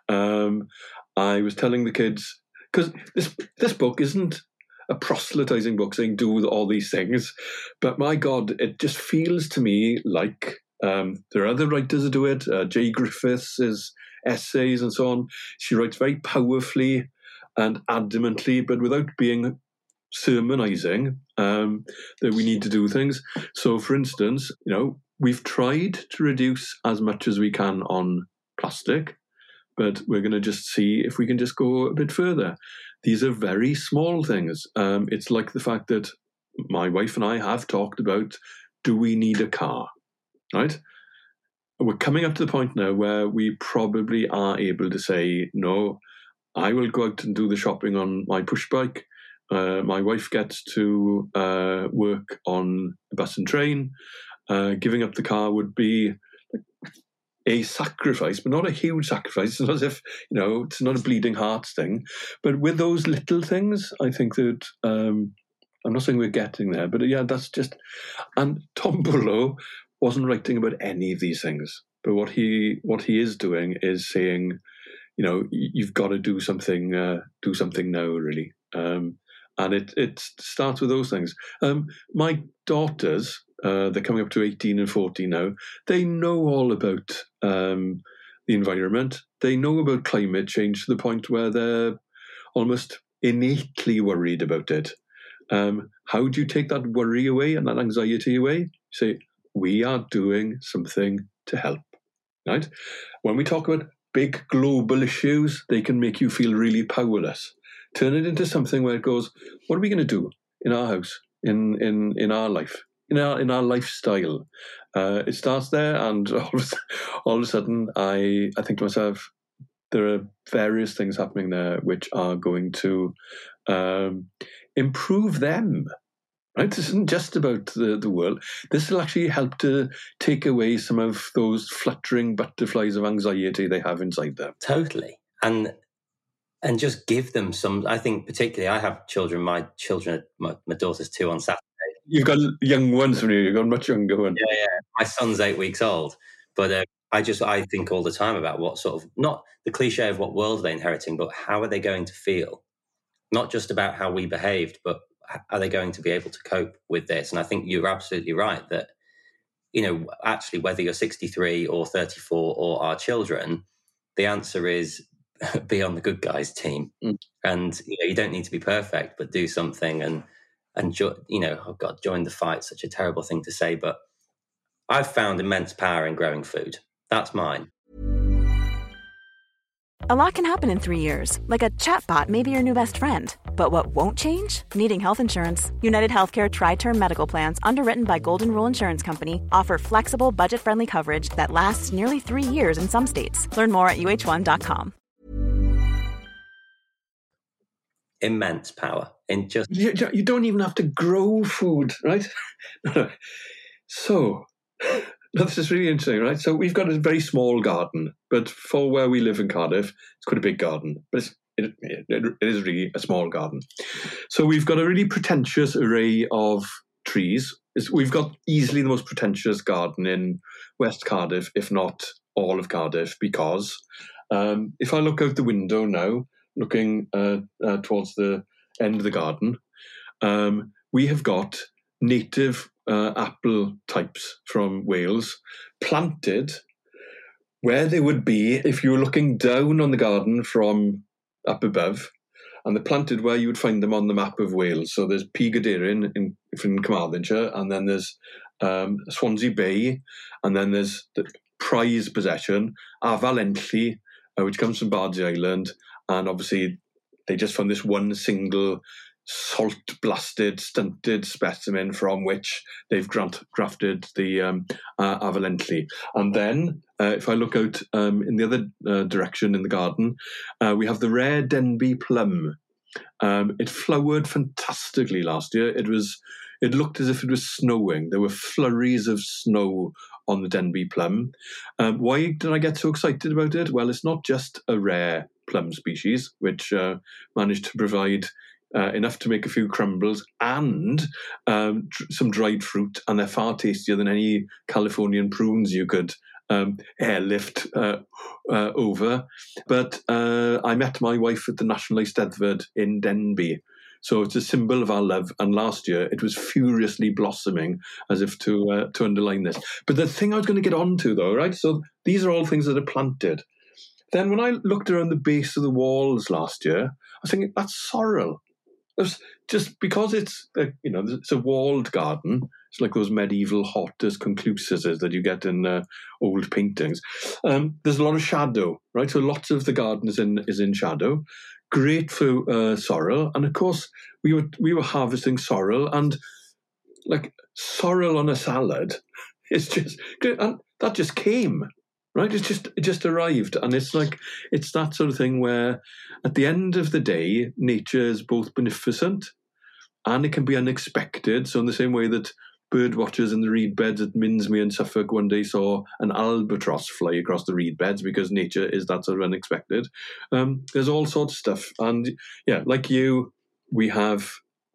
I was telling the kids, because this book isn't a proselytizing book saying do all these things, but my God, it just feels to me like there are other writers that do it. Jay Griffiths' essays and so on. She writes very powerfully and adamantly, but without being sermonizing, that we need to do things. So, for instance, we've tried to reduce as much as we can on plastic, but we're going to just see if we can just go a bit further. These are very small things. It's like the fact that my wife and I have talked about, do we need a car, right? we're coming up to the point now where we probably are able to say, no, I will go out and do the shopping on my push bike. My wife gets to work on a bus and train. Giving up the car would be a sacrifice, but not a huge sacrifice. It's not as if, it's not a bleeding hearts thing. But with those little things, I think that, I'm not saying we're getting there, but yeah, that's just, and Tom Bullough wasn't writing about any of these things. But what he is doing is saying, you've got to do something now, really. And it starts with those things. My daughters, they're coming up to 18 and 14 now. They know all about the environment. They know about climate change to the point where they're almost innately worried about it. How do you take that worry away and that anxiety away? Say, we are doing something to help, right? When we talk about big global issues, they can make you feel really powerless. Turn it into something where it goes, what are we going to do in our house, in our life, in our lifestyle? It starts there, and all of a sudden, I think to myself, there are various things happening there which are going to improve them. Right? This isn't just about the world. This will actually help to take away some of those fluttering butterflies of anxiety they have inside them. Totally. And just give them some, I think particularly, I have children, my daughter's 2 on Saturday. You've got young ones from you, you've got a much younger one. Yeah. My son's 8 weeks old. But I think all the time about what sort of, not the cliche of what world are they inheriting, but how are they going to feel? Not just about how we behaved, but are they going to be able to cope with this? And I think you're absolutely right that, actually, whether you're 63 or 34 or our children, the answer is be on the good guys team. And you don't need to be perfect, but do something and join the fight. Such a terrible thing to say, but I've found immense power in growing food. That's mine. A lot can happen in 3 years, like a chatbot may be your new best friend. But what won't change? Needing health insurance. United Healthcare Tri-Term Medical Plans, underwritten by Golden Rule Insurance Company, offer flexible, budget-friendly coverage that lasts nearly 3 years in some states. Learn more at uh1.com. Immense power in just... You don't even have to grow food, right? So... this is really interesting, right? So we've got a very small garden, but for where we live in Cardiff, it's quite a big garden, but it is really a small garden. So we've got a really pretentious array of trees. We've got easily the most pretentious garden in West Cardiff, if not all of Cardiff, because if I look out the window now, looking towards the end of the garden, we have got native apple types from Wales planted where they would be if you were looking down on the garden from up above, and they're planted where you would find them on the map of Wales. So there's Pegaderin in Carmarthenshire, and then there's Swansea Bay, and then there's the prize possession, Afal Enlli, which comes from Bardsey Island, and obviously they just found this one single salt-blasted, stunted specimen from which they've grafted the Afal Enlli. And then, if I look out in the other direction in the garden, we have the rare Denbigh plum. It flowered fantastically last year. It looked as if it was snowing. There were flurries of snow on the Denbigh plum. Why did I get so excited about it? Well, it's not just a rare plum species, which managed to provide enough to make a few crumbles and some dried fruit, and they're far tastier than any Californian prunes you could airlift over. But I met my wife at the National Eisteddfod in Denbigh, so it's a symbol of our love, and last year it was furiously blossoming, as if to underline this. But the thing I was going to get onto, though, right, so these are all things that are planted. Then when I looked around the base of the walls last year, I was thinking, that's sorrel. It's just because it's a walled garden. It's like those medieval hortus conclusus that you get in old paintings. There's a lot of shadow, right? So lots of the garden is in shadow. Great for sorrel, and of course we were harvesting sorrel, and like sorrel on a salad It's just, and that just came, right? It just arrived. And it's like, it's that sort of thing where at the end of the day, nature is both beneficent and it can be unexpected. So in the same way that bird watchers in the reed beds at Minsmere in Suffolk one day saw an albatross fly across the reed beds because nature is that sort of unexpected. There's all sorts of stuff. And yeah, like you, we have...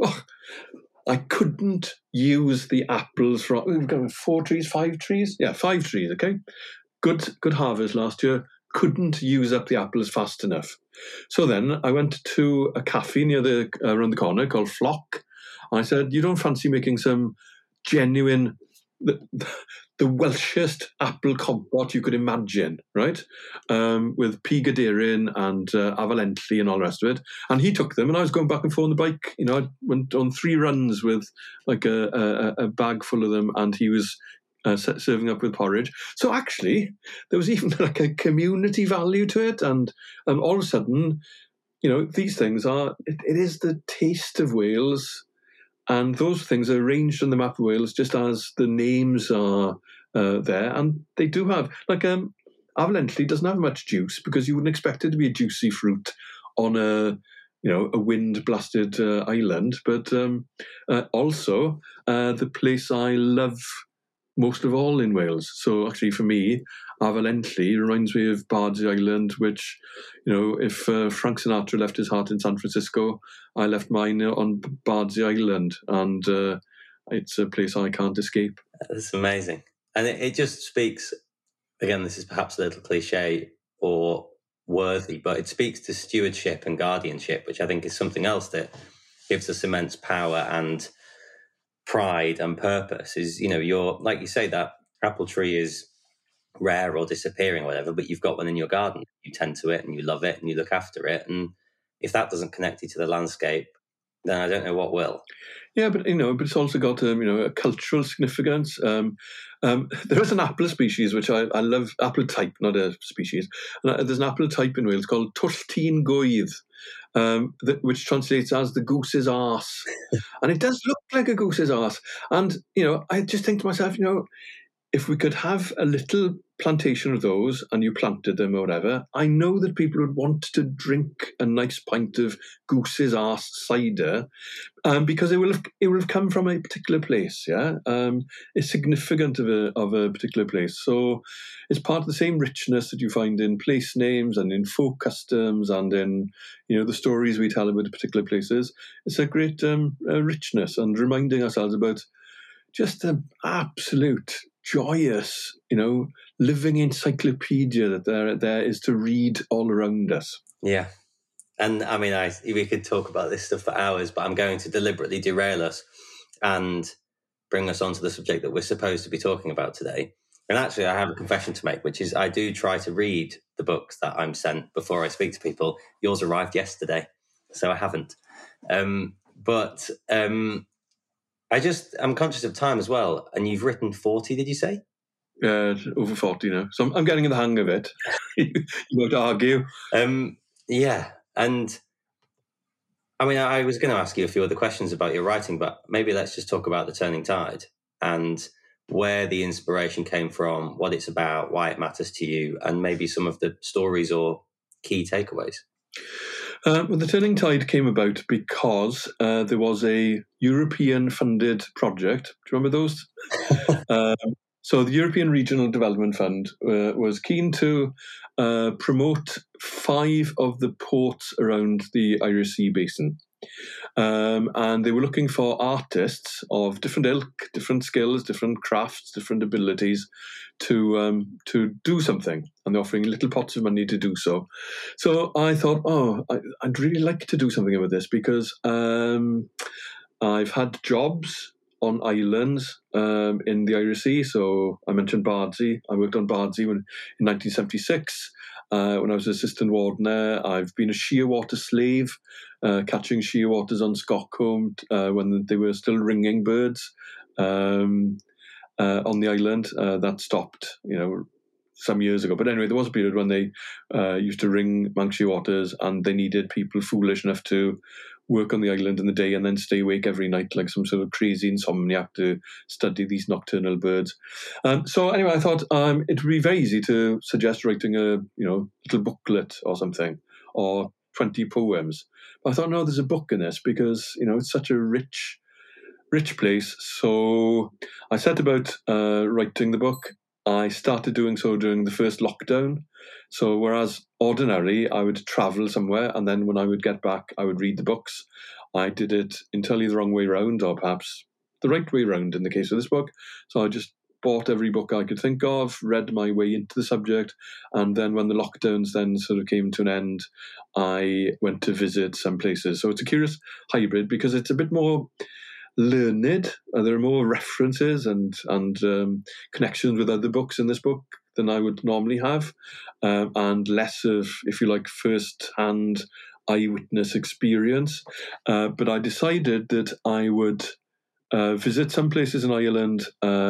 I couldn't use the apples from... We've got 5 trees? Yeah, 5 trees, okay? Good harvest last year. Couldn't use up the apples fast enough. So then I went to a cafe around the corner called Flock. And I said, you don't fancy making some genuine... The Welshest apple compote you could imagine, right? With Pigaderin and Avalentli and all the rest of it. And he took them, and I was going back and forth on the bike. You know, I went on 3 runs with like a bag full of them, and he was serving up with porridge. So actually, there was even like a community value to it. And all of a sudden, you know, these things are, it is the taste of Wales. And those things are arranged on the map of Wales just as the names are there. And they do have, like, Avalentli doesn't have much juice because you wouldn't expect it to be a juicy fruit on a wind-blasted island. But also, the place I love most of all in Wales. So actually for me, Avalentli reminds me of Bardsey Island, which, you know, if Frank Sinatra left his heart in San Francisco, I left mine on Bardsey Island, and it's a place I can't escape. That's amazing. And it just speaks, again, this is perhaps a little cliche or worthy, but it speaks to stewardship and guardianship, which I think is something else that gives us immense power and pride and purpose. Is, you know, you're, like you say, that apple tree is rare or disappearing or whatever, but you've got one in your garden. You tend to it and you love it and you look after it. And if that doesn't connect you to the landscape, then I don't know what will. Yeah, but it's also got a cultural significance. There is an apple species which I love, apple type, not a species. And there's an apple type in Wales called Twlltyn Gwydd, which translates as the goose's arse, and it does look like a goose's arse. And I just think to myself, if we could have a little plantation of those and you planted them or whatever, I know that people would want to drink a nice pint of goose's arse cider, because it will have come from a particular place. Yeah, it's significant of a particular place. So it's part of the same richness that you find in place names and in folk customs and in the stories we tell about particular places. It's a great richness, and reminding ourselves about just the absolute joyous, living encyclopedia that there is to read all around us. Yeah. And I mean, we could talk about this stuff for hours, but I'm going to deliberately derail us and bring us onto the subject that we're supposed to be talking about today. And actually, I have a confession to make, which is I do try to read the books that I'm sent before I speak to people. Yours arrived yesterday, so I haven't. I'm conscious of time as well. And you've written 40, did you say? Over 40 now. So I'm getting in the hang of it. You won't argue. Yeah. And I mean, I was going to ask you a few other questions about your writing, but maybe let's just talk about The Turning Tide and where the inspiration came from, what it's about, why it matters to you, and maybe some of the stories or key takeaways. Well, The Turning Tide came about because there was a European-funded project. Do you remember those? So the European Regional Development Fund was keen to promote 5 of the ports around the Irish Sea Basin. And they were looking for artists of different ilk, different skills, different crafts, different abilities to do something. And they're offering little pots of money to do so. So I thought, I'd really like to do something about this because I've had jobs on islands in the Irish Sea. So I mentioned Bardsey. I worked on Bardsey in 1976. When I was assistant warden there, I've been a shearwater slave, catching shearwaters on Stockholm when they were still ringing birds on the island. That stopped, some years ago. But anyway, there was a period when they used to ring Manxie Waters, and they needed people foolish enough to work on the island in the day and then stay awake every night like some sort of crazy insomniac to study these nocturnal birds. So anyway, I thought it would be very easy to suggest writing a little booklet or something, or 20 poems. But I thought, no, there's a book in this because it's such a rich place. So I set about writing the book. I started doing so during the first lockdown. So whereas ordinarily I would travel somewhere and then when I would get back, I would read the books. I did it entirely the wrong way round, or perhaps the right way round in the case of this book. So I just bought every book I could think of, read my way into the subject, and then when the lockdowns then sort of came to an end, I went to visit some places. So it's a curious hybrid because it's a bit more learned. There are more references and connections with other books in this book than I would normally have, and less of, if you like, first-hand eyewitness experience. But I decided that I would visit some places in Ireland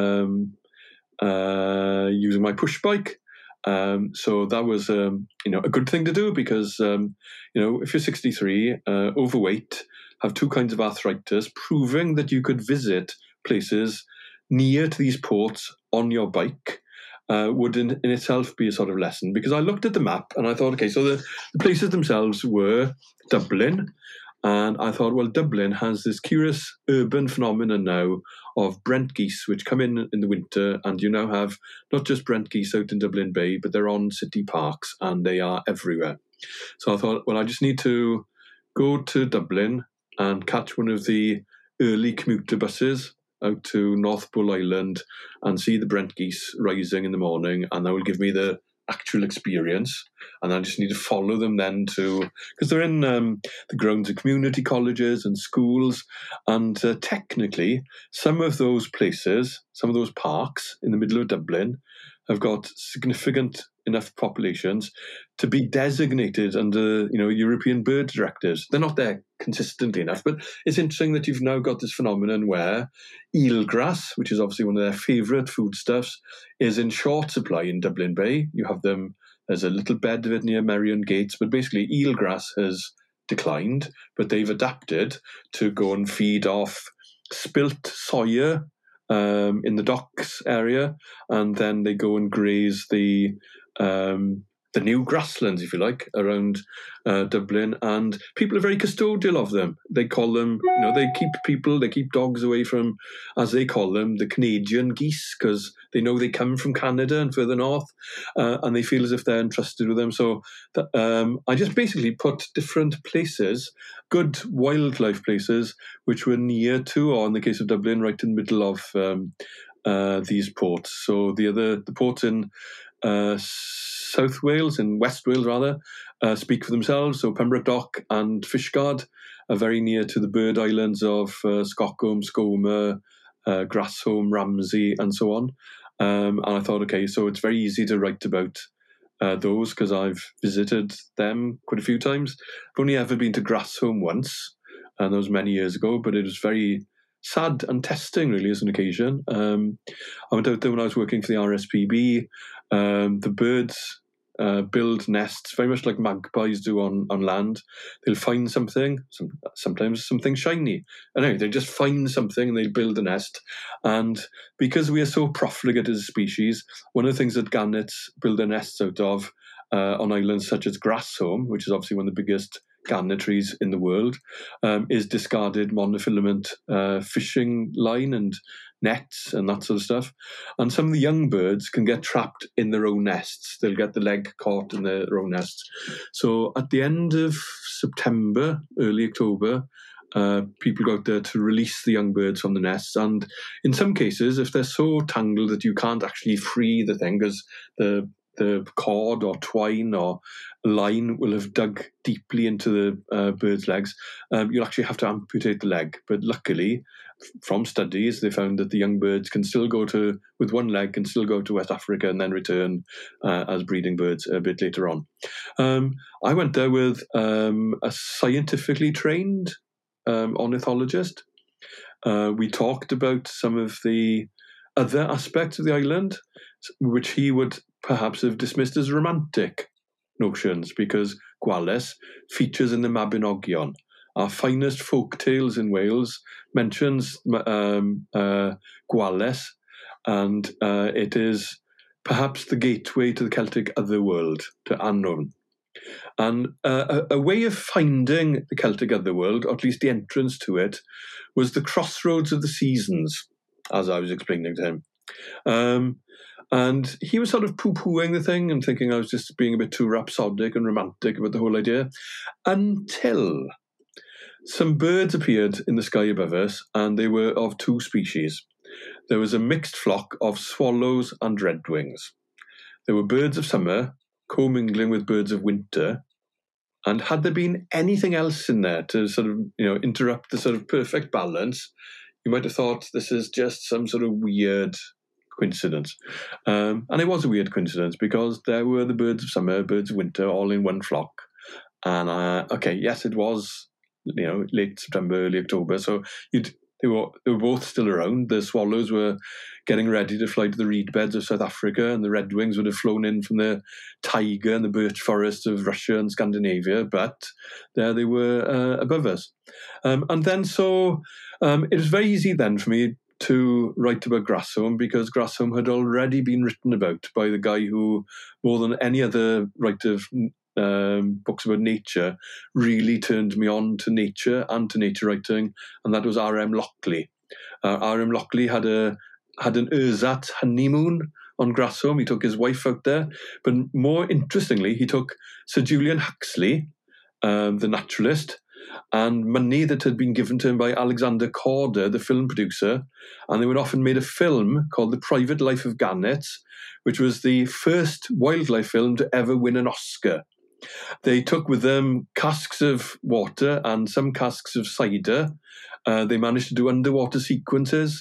using my push bike. So that was a good thing to do because if you're 63, overweight, have two kinds of arthritis, proving that you could visit places near to these ports on your bike would in itself be a sort of lesson. Because I looked at the map and I thought, okay, so the places themselves were Dublin. And I thought, well, Dublin has this curious urban phenomenon now of Brent geese, which come in the winter, and you now have not just Brent geese out in Dublin Bay, but they're on city parks and they are everywhere. So I thought, well, I just need to go to Dublin and catch one of the early commuter buses out to North Bull Island and see the Brent geese rising in the morning, and that will give me the actual experience. And I just need to follow them then because they're in the grounds of community colleges and schools, and technically some of those places, some of those parks in the middle of Dublin have got significant enough populations to be designated under, European bird directives. They're not there consistently enough, but it's interesting that you've now got this phenomenon where eelgrass, which is obviously one of their favourite foodstuffs, is in short supply in Dublin Bay. You have them, there's a little bed of it near Merrion Gates, but basically eelgrass has declined, but they've adapted to go and feed off spilt soya in the docks area, and then they go and graze the new grasslands, if you like, around Dublin, and people are very custodial of them. They call them, they keep dogs away from, as they call them, the Canadian geese, because they know they come from Canada and further north, and they feel as if they're entrusted with them. So I just basically put different places, good wildlife places, which were near to, or in the case of Dublin, right in the middle of these ports. So the ports in South Wales, in West Wales rather, speak for themselves. So Pembroke Dock and Fishguard are very near to the bird islands of Scockholm, Skomer, Grassholm, Ramsey, and so on. And I thought, okay, so it's very easy to write about those because I've visited them quite a few times. I've only ever been to Grassholm once, and that was many years ago, but it was very sad and testing, really, as an occasion. I went out there when I was working for the RSPB. The birds build nests very much like magpies do on land. They'll find something, sometimes something shiny. Anyway, they just find something and they build a nest. And because we are so profligate as a species, one of the things that gannets build their nests out of on islands such as Grassholm, which is obviously one of the biggest gannet trees in the world, is discarded monofilament fishing line and nets and that sort of stuff. And some of the young birds can get trapped in their own nests. They'll get the leg caught in their own nests. So at the end of September, early October, people go out there to release the young birds from the nests. And in some cases, if they're so tangled that you can't actually free the thing because the cord or twine or line will have dug deeply into the bird's legs, you'll actually have to amputate the leg. But luckily, from studies, they found that the young birds can still with one leg, can still go to West Africa and then return as breeding birds a bit later on. I went there with a scientifically trained ornithologist. We talked about some of the other aspects of the island. which he would perhaps have dismissed as romantic notions, because Gwales features in the Mabinogion. Our finest folk tales in Wales mentions Gwales, and it is perhaps the gateway to the Celtic otherworld, to Annwn. And a way of finding the Celtic otherworld, or at least the entrance to it, was the crossroads of the seasons, as I was explaining to him. And he was sort of poo-pooing the thing and thinking I was just being a bit too rhapsodic and romantic about the whole idea, until some birds appeared in the sky above us, and they were of two species. There was a mixed flock of swallows and redwings. There were birds of summer commingling with birds of winter, and had there been anything else in there to sort of, interrupt the sort of perfect balance, you might have thought this is just some sort of weird coincidence. And it was a weird coincidence, because there were the birds of summer, birds of winter, all in one flock. And yes, it was, late September, early October, so they were both still around. The swallows were getting ready to fly to the reed beds of South Africa, and the redwings would have flown in from the taiga and the birch forests of Russia and Scandinavia, but there they were above us. And then it was very easy then for me to write about Grasholm, because Grasholm had already been written about by the guy who, more than any other writer of books about nature, really turned me on to nature and to nature writing, and that was R.M. Lockley. R.M. Lockley had an ersatz honeymoon on Grasholm. He took his wife out there, but more interestingly, he took Sir Julian Huxley, the naturalist, and money that had been given to him by Alexander Corder, the film producer, and they went off and made a film called The Private Life of Gannets, which was the first wildlife film to ever win an Oscar. They took with them casks of water and some casks of cider. They managed to do underwater sequences.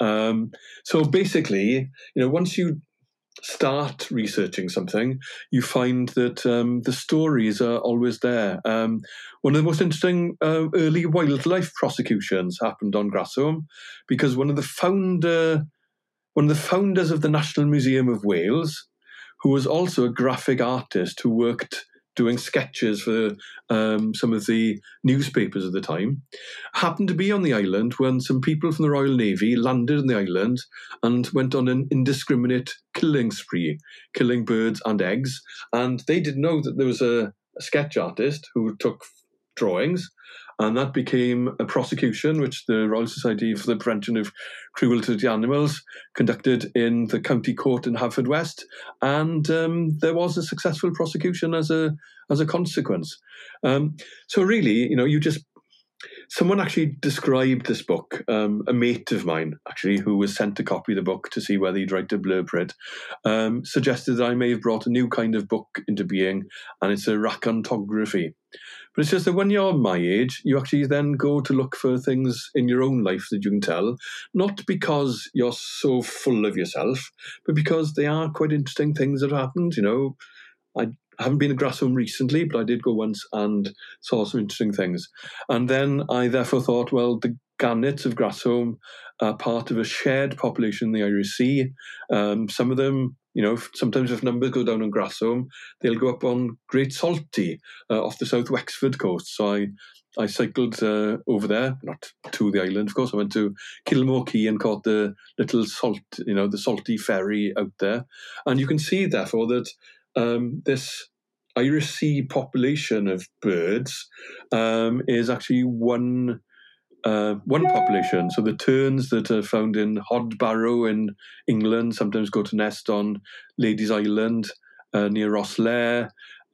So basically, once you start researching something, you find that the stories are always there. One of the most interesting early wildlife prosecutions happened on Grasholm, because one of the founders of the National Museum of Wales, who was also a graphic artist who worked doing sketches for some of the newspapers at the time, happened to be on the island when some people from the Royal Navy landed on the island and went on an indiscriminate killing spree, killing birds and eggs. And they didn't know that there was a sketch artist who took drawings, and that became a prosecution which the Royal Society for the Prevention of Cruelty to Animals conducted in the county court in Haverfordwest, and there was a successful prosecution as a consequence. So really, someone actually described this book, a mate of mine, actually, who was sent a copy of the book to see whether he'd write a blurb for it, suggested that I may have brought a new kind of book into being, and it's a racontography. But it's just that when you're my age, you actually then go to look for things in your own life that you can tell, not because you're so full of yourself, but because they are quite interesting things that happened. I haven't been to Grasholm recently, but I did go once and saw some interesting things. And then I therefore thought, well, the gannets of Grasholm are part of a shared population in the Irish Sea. Some of them, sometimes if numbers go down on Grasholm, they'll go up on Great Saltee off the South Wexford coast. So I cycled over there, not to the island, of course. I went to Kilmore Quay and caught the little the Saltee ferry out there. And you can see, therefore, that this Irish Sea population of birds is actually one population. So the terns that are found in Hodbarrow in England sometimes go to nest on Ladies Island near Rosslare.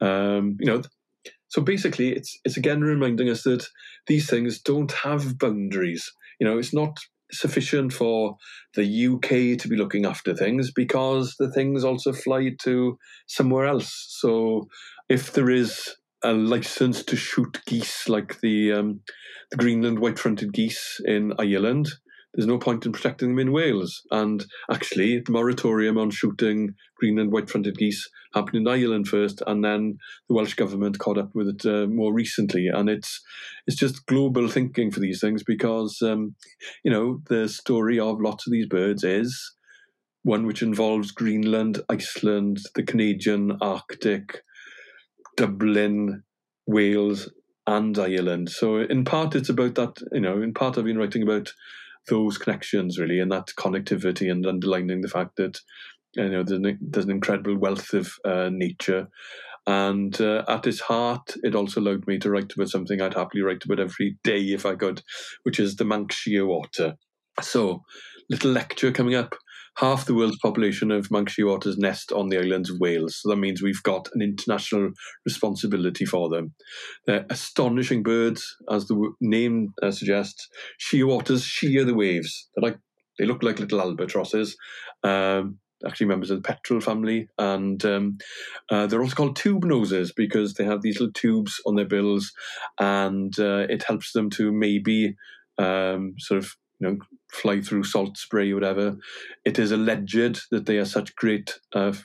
So basically, it's again reminding us that these things don't have boundaries. It's not sufficient for the UK to be looking after things, because the things also fly to somewhere else. So if there is a license to shoot geese like the Greenland white-fronted geese in Ireland, there's no point in protecting them in Wales. And actually, the moratorium on shooting Greenland white-fronted geese happened in Ireland first, and then the Welsh government caught up with it more recently. And it's just global thinking for these things, because, the story of lots of these birds is one which involves Greenland, Iceland, the Canadian Arctic, Dublin, Wales, and Ireland. So in part, it's about that, in part I've been writing about those connections, really, and that connectivity, and underlining the fact that, there's an incredible wealth of nature. And at its heart, it also allowed me to write about something I'd happily write about every day if I could, which is the Manx shearwater. So, little lecture coming up. Half the world's population of Manx shearwaters nest on the islands of Wales. So that means we've got an international responsibility for them. They're astonishing birds, as the name suggests. Shearwaters shear the waves. They look like little albatrosses. Actually members of the petrel family, and they're also called tube noses because they have these little tubes on their bills, and it helps them to maybe fly through salt spray or whatever. It is alleged that they are such great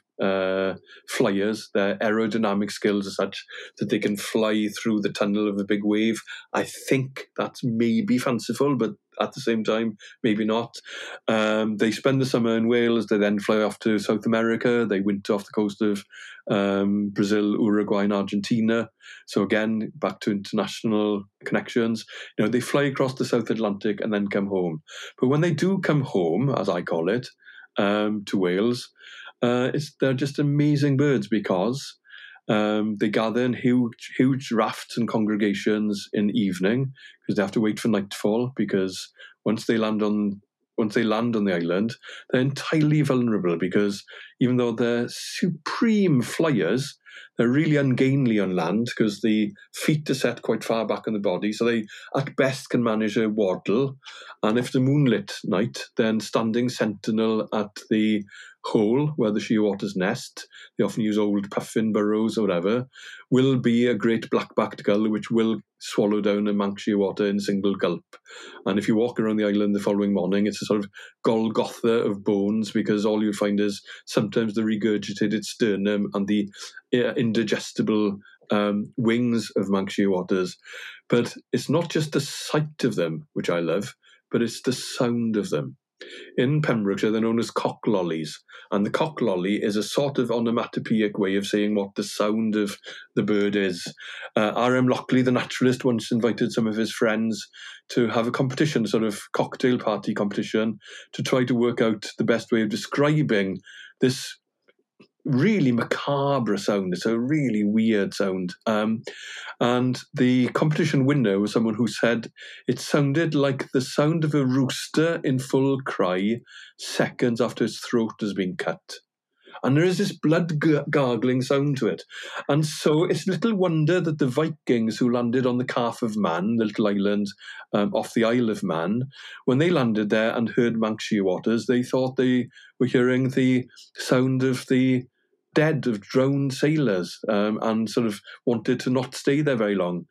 flyers. Their aerodynamic skills are such that they can fly through the tunnel of a big wave. I think that's maybe fanciful, but at the same time, maybe not. They spend the summer in Wales. They then fly off to South America. They winter off the coast of Brazil, Uruguay, and Argentina. So again, back to international connections. They fly across the South Atlantic and then come home. But when they do come home, as I call it, to Wales, they're just amazing birds because they gather in huge rafts and congregations in the evening because they have to wait for nightfall, because once they land on the island, they're entirely vulnerable, because even though they're supreme flyers, they're really ungainly on land because the feet are set quite far back on the body, so they at best can manage a waddle. And if it's a moonlit night, then standing sentinel at the hole where the shearwaters nest, they often use old puffin burrows or whatever, will be a great black-backed gull which will swallow down a Manx shearwater in a single gulp. And if you walk around the island the following morning, it's a sort of Golgotha of bones, because all you'll find is sometimes the regurgitated sternum and the indigestible wings of Manx shearwaters. But it's not just the sight of them, which I love, but it's the sound of them. In Pembrokeshire, they're known as cocklollies, and the cocklolly is a sort of onomatopoeic way of saying what the sound of the bird is. R.M. Lockley, the naturalist, once invited some of his friends to have a competition, sort of cocktail party competition, to try to work out the best way of describing this really macabre sound. It's a really weird sound. And the competition winner was someone who said it sounded like the sound of a rooster in full cry seconds after its throat has been cut. And there is this blood-gargling sound to it. And so it's little wonder that the Vikings who landed on the Calf of Man, the little island off the Isle of Man, when they landed there and heard Manx shearwaters, they thought they were hearing the sound of the dead, of drowned sailors, and sort of wanted to not stay there very long.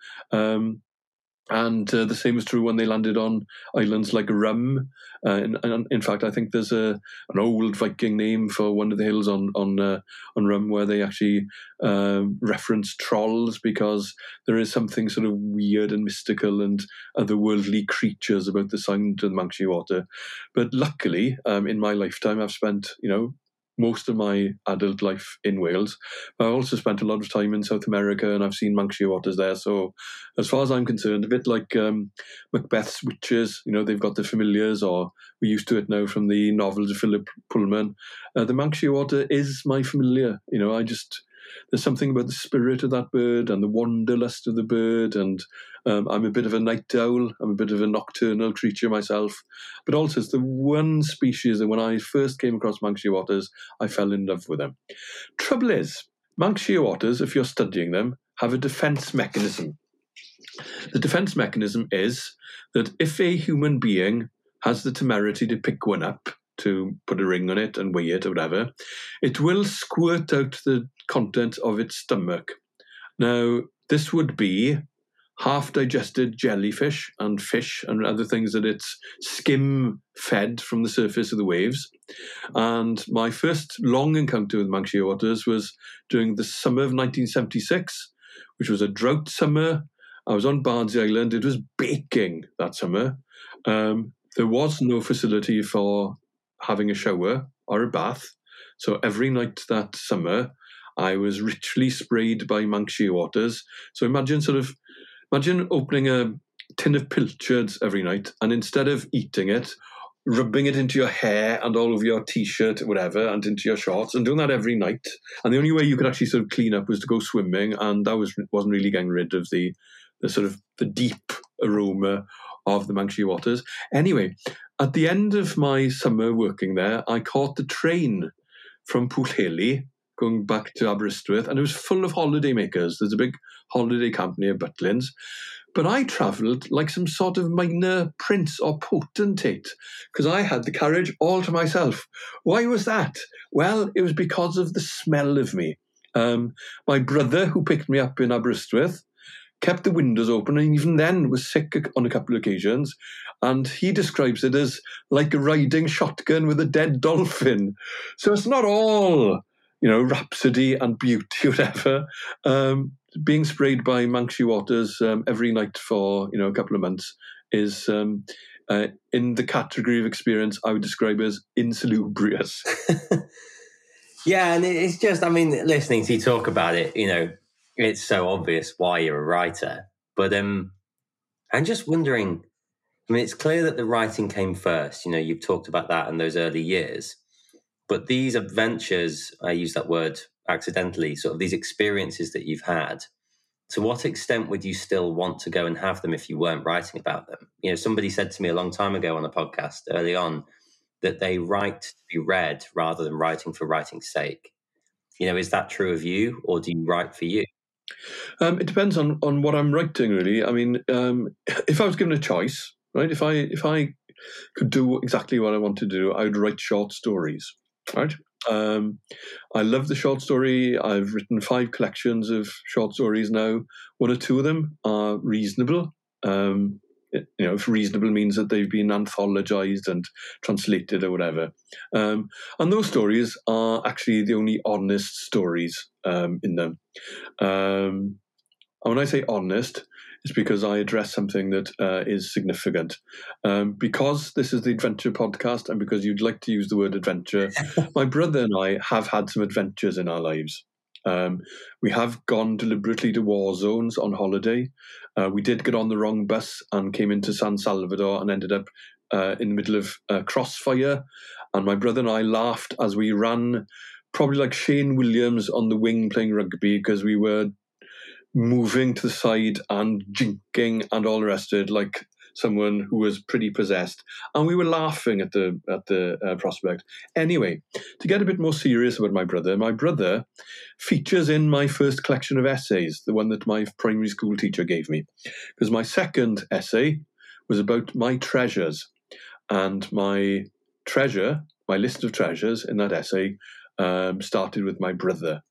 And the same was true when they landed on islands like Rum. And in fact, I think there's an old Viking name for one of the hills on Rum where they actually reference trolls, because there is something sort of weird and mystical and otherworldly creatures about the sound of the Manx shearwater. But luckily, in my lifetime, I've spent, most of my adult life in Wales. I also spent a lot of time in South America, and I've seen Manx shearwaters there. So as far as I'm concerned, a bit like Macbeth's witches, they've got the familiars, or we're used to it now from the novels of Philip Pullman. The Manx shearwater is my familiar. There's something about the spirit of that bird and the wanderlust of the bird, and I'm a bit of a night owl. I'm a bit of a nocturnal creature myself. But also it's the one species that when I first came across Manx shearwaters, I fell in love with them. Trouble is, Manx shearwaters, if you're studying them, have a defense mechanism. The defense mechanism is that if a human being has the temerity to pick one up, to put a ring on it and weigh it or whatever, it will squirt out the content of its stomach. Now, this would be half-digested jellyfish and fish and other things that it's skim-fed from the surface of the waves. And my first long encounter with Manx shearwaters was during the summer of 1976, which was a drought summer. I was on Bardsey Island. It was baking that summer. There was no facility for having a shower or a bath. So every night that summer, I was richly sprayed by monk shearwaters. So imagine opening a tin of pilchards every night, and instead of eating it, rubbing it into your hair and all over your t-shirt or whatever and into your shorts, and doing that every night. And the only way you could actually sort of clean up was to go swimming, and that wasn't really getting rid of the deep aroma of the monk shearwaters. Anyway, at the end of my summer working there, I caught the train from Pwllheli going back to Aberystwyth, and it was full of holidaymakers. There's a big holiday camp near Butlins. But I travelled like some sort of minor prince or potentate because I had the carriage all to myself. Why was that? Well, it was because of the smell of me. My brother, who picked me up in Aberystwyth, kept the windows open and even then was sick on a couple of occasions. And he describes it as like riding shotgun with a dead dolphin. So it's not all, rhapsody and beauty, whatever. Being sprayed by monk shearwaters every night for a couple of months is in the category of experience I would describe as insalubrious. Yeah, and it's just, listening to you talk about it, it's so obvious why you're a writer. But I'm just wondering, it's clear that the writing came first. You've talked about that in those early years. But these adventures, I use that word accidentally, sort of these experiences that you've had, to what extent would you still want to go and have them if you weren't writing about them? Somebody said to me a long time ago on a podcast early on that they write to be read rather than writing for writing's sake. Is that true of you, or do you write for you? It depends on what I'm writing, really. If I was given a choice, right, if I could do exactly what I want to do, I would write short stories, right? I love the short story. I've written 5 collections of short stories now. 1 or 2 of them are reasonable. If reasonable means that they've been anthologized and translated or whatever. And those stories are actually the only honest stories in them. And when I say honest, it's because I address something that is significant. Because this is the Adventure Podcast and because you'd like to use the word adventure, my brother and I have had some adventures in our lives. We have gone deliberately to war zones on holiday. We did get on the wrong bus and came into San Salvador and ended up in the middle of crossfire. And my brother and I laughed as we ran, probably like Shane Williams on the wing playing rugby, because we were moving to the side and jinking and all the rest of it like someone who was pretty possessed, and we were laughing at the prospect. Anyway, to get a bit more serious about my brother features in my first collection of essays, the one that my primary school teacher gave me, because my second essay was about my treasures, and my list of treasures in that essay started with my brother.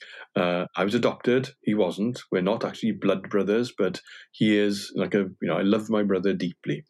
I was adopted. He wasn't. We're not actually blood brothers, but he is I love my brother deeply.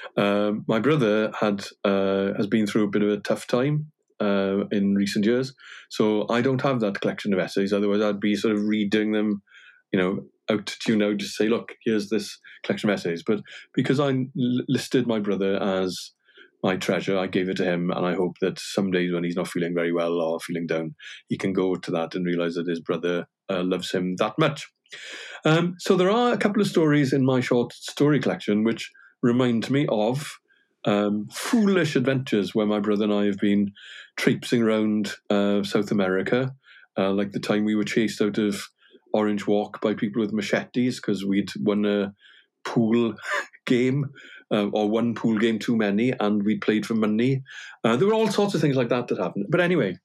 My brother has been through a bit of a tough time in recent years, so I don't have that collection of essays. Otherwise, I'd be sort of reading them, out to you now, just say, look, here's this collection of essays. But because I listed my brother as my treasure, I gave it to him, and I hope that some days when he's not feeling very well or feeling down, he can go to that and realise that his brother loves him that much. So there are a couple of stories in my short story collection which remind me of foolish adventures where my brother and I have been traipsing around South America, like the time we were chased out of Orange Walk by people with machetes because we'd won a pool game. Or one pool game too many, and we played for money. There were all sorts of things like that happened. But anyway,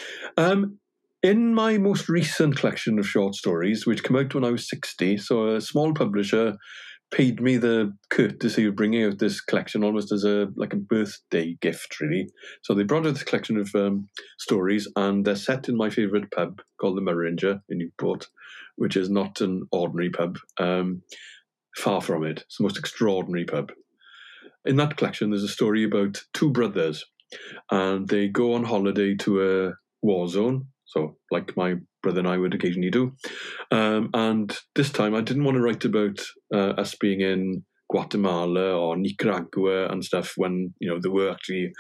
in my most recent collection of short stories, which came out when I was 60, so a small publisher paid me the courtesy of bringing out this collection almost as a birthday gift, really. So they brought out this collection of stories, and they're set in my favourite pub called the Murringer in Newport, which is not an ordinary pub. Far from it. It's the most extraordinary pub. In that collection, there's a story about 2 brothers, and they go on holiday to a war zone, so like my brother and I would occasionally do. And this time, I didn't want to write about us being in Guatemala or Nicaragua and stuff when, there were actually,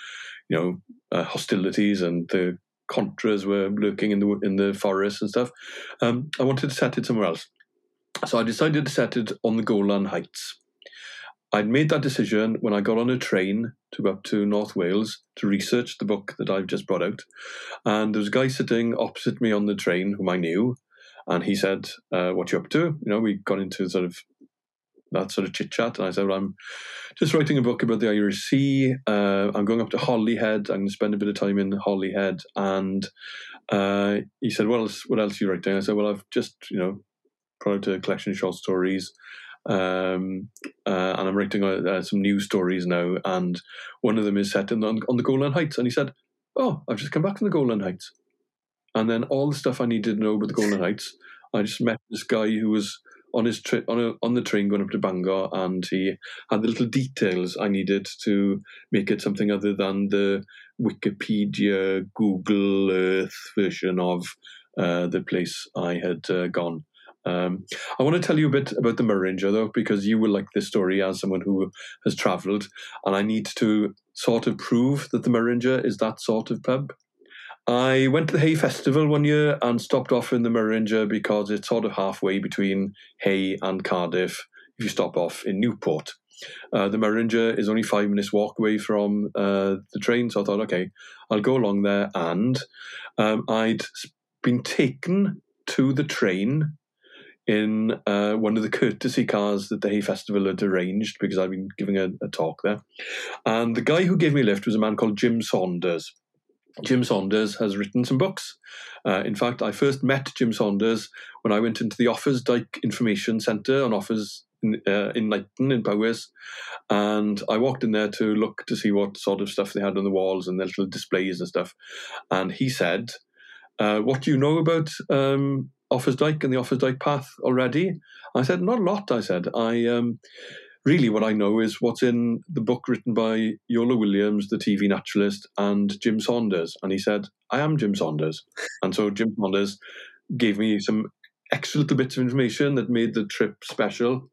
hostilities and the Contras were lurking in the forests and stuff. I wanted to set it somewhere else. So I decided to set it on the Golan Heights. I'd made that decision when I got on a train to go up to North Wales to research the book that I've just brought out. And there was a guy sitting opposite me on the train whom I knew. And he said, what you up to? We got into that sort of chit-chat. And I said, well, I'm just writing a book about the Irish Sea. I'm going up to Holyhead. I'm going to spend a bit of time in Holyhead. And he said, well, what else are you writing? I said, well, I've just, brought out a collection of short stories. And I'm writing some news stories now, and one of them is set on the Golan Heights. And he said, oh, I've just come back from the Golan Heights. And then all the stuff I needed to know about the Golan Heights, I just met this guy who was on his on the train going up to Bangor, and he had the little details I needed to make it something other than the Wikipedia, Google Earth version of the place I had gone. I want to tell you a bit about the Murrurunger, though, because you will like this story as someone who has travelled, and I need to sort of prove that the Murrurunger is that sort of pub. I went to the Hay Festival one year and stopped off in the Murrurunger because it's sort of halfway between Hay and Cardiff if you stop off in Newport. The Murrurunger is only 5 minutes walk away from the train, so I thought, okay, I'll go along there. And I'd been taken to the train in one of the courtesy cars that the Hay Festival had arranged, because I'd been giving a talk there. And the guy who gave me a lift was a man called Jim Saunders. Jim Saunders has written some books. In fact, I first met Jim Saunders when I went into the Offers Dyke Information Centre on Offers in Knighton in Powys, and I walked in there to look to see what sort of stuff they had on the walls and their little displays and stuff. And he said, what do you know about Offers Dyke and the Offers Dyke Path already? I said, not a lot, I said. Really what I know is what's in the book written by Yola Williams, the TV naturalist, and Jim Saunders. And he said, I am Jim Saunders. And so Jim Saunders gave me some extra little bits of information that made the trip special.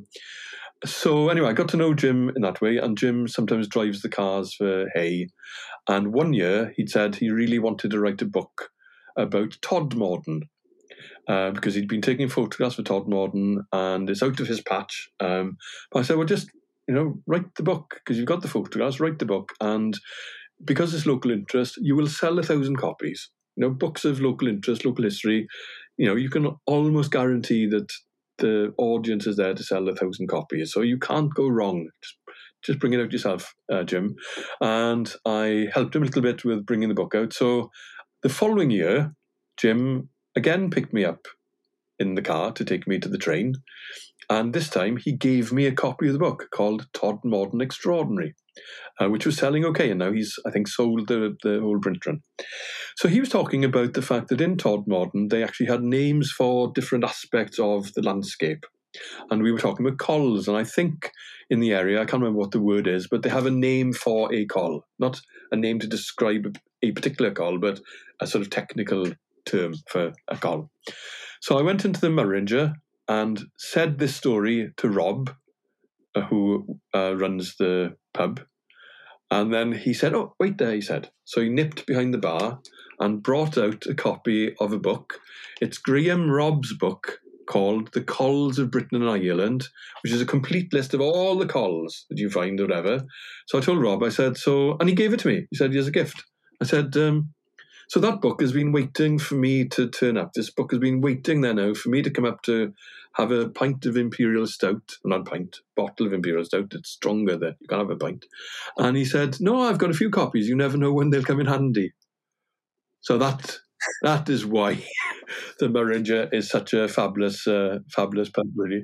So anyway, I got to know Jim in that way, and Jim sometimes drives the cars for Hay. And one year he'd said he really wanted to write a book about Todmorden, because he'd been taking photographs for Todmorden and it's out of his patch. But I said, well, just, write the book, because you've got the photographs, write the book. And because it's local interest, you will sell 1,000 copies. Books of local interest, local history, you can almost guarantee that the audience is there to sell 1,000 copies. So you can't go wrong. Just bring it out yourself, Jim. And I helped him a little bit with bringing the book out. So the following year, Jim again picked me up in the car to take me to the train. And this time he gave me a copy of the book called Todmorden Extraordinary, which was selling okay. And now he's, I think, sold the whole print run. So he was talking about the fact that in Todmorden, they actually had names for different aspects of the landscape. And we were talking about colls. And I think in the area, I can't remember what the word is, but they have a name for a coll, not a name to describe a particular coll, but a sort of technical term for a coll. So I went into the Murrurunger and said this story to Rob, who runs the pub. And then he said, oh, wait there, he said. So he nipped behind the bar and brought out a copy of a book. It's Graham Robb's book called The Colls of Britain and Ireland, which is a complete list of all the colls that you find or whatever. So I told Rob, I said, and he gave it to me. He said, here's a gift. I said, so that book has been waiting for me to turn up. This book has been waiting there now for me to come up to have a pint of Imperial Stout. Not pint, bottle of Imperial Stout. It's stronger than you can have a pint. And he said, no, I've got a few copies. You never know when they'll come in handy. So that is why the Murrurunger is such a fabulous pub, really.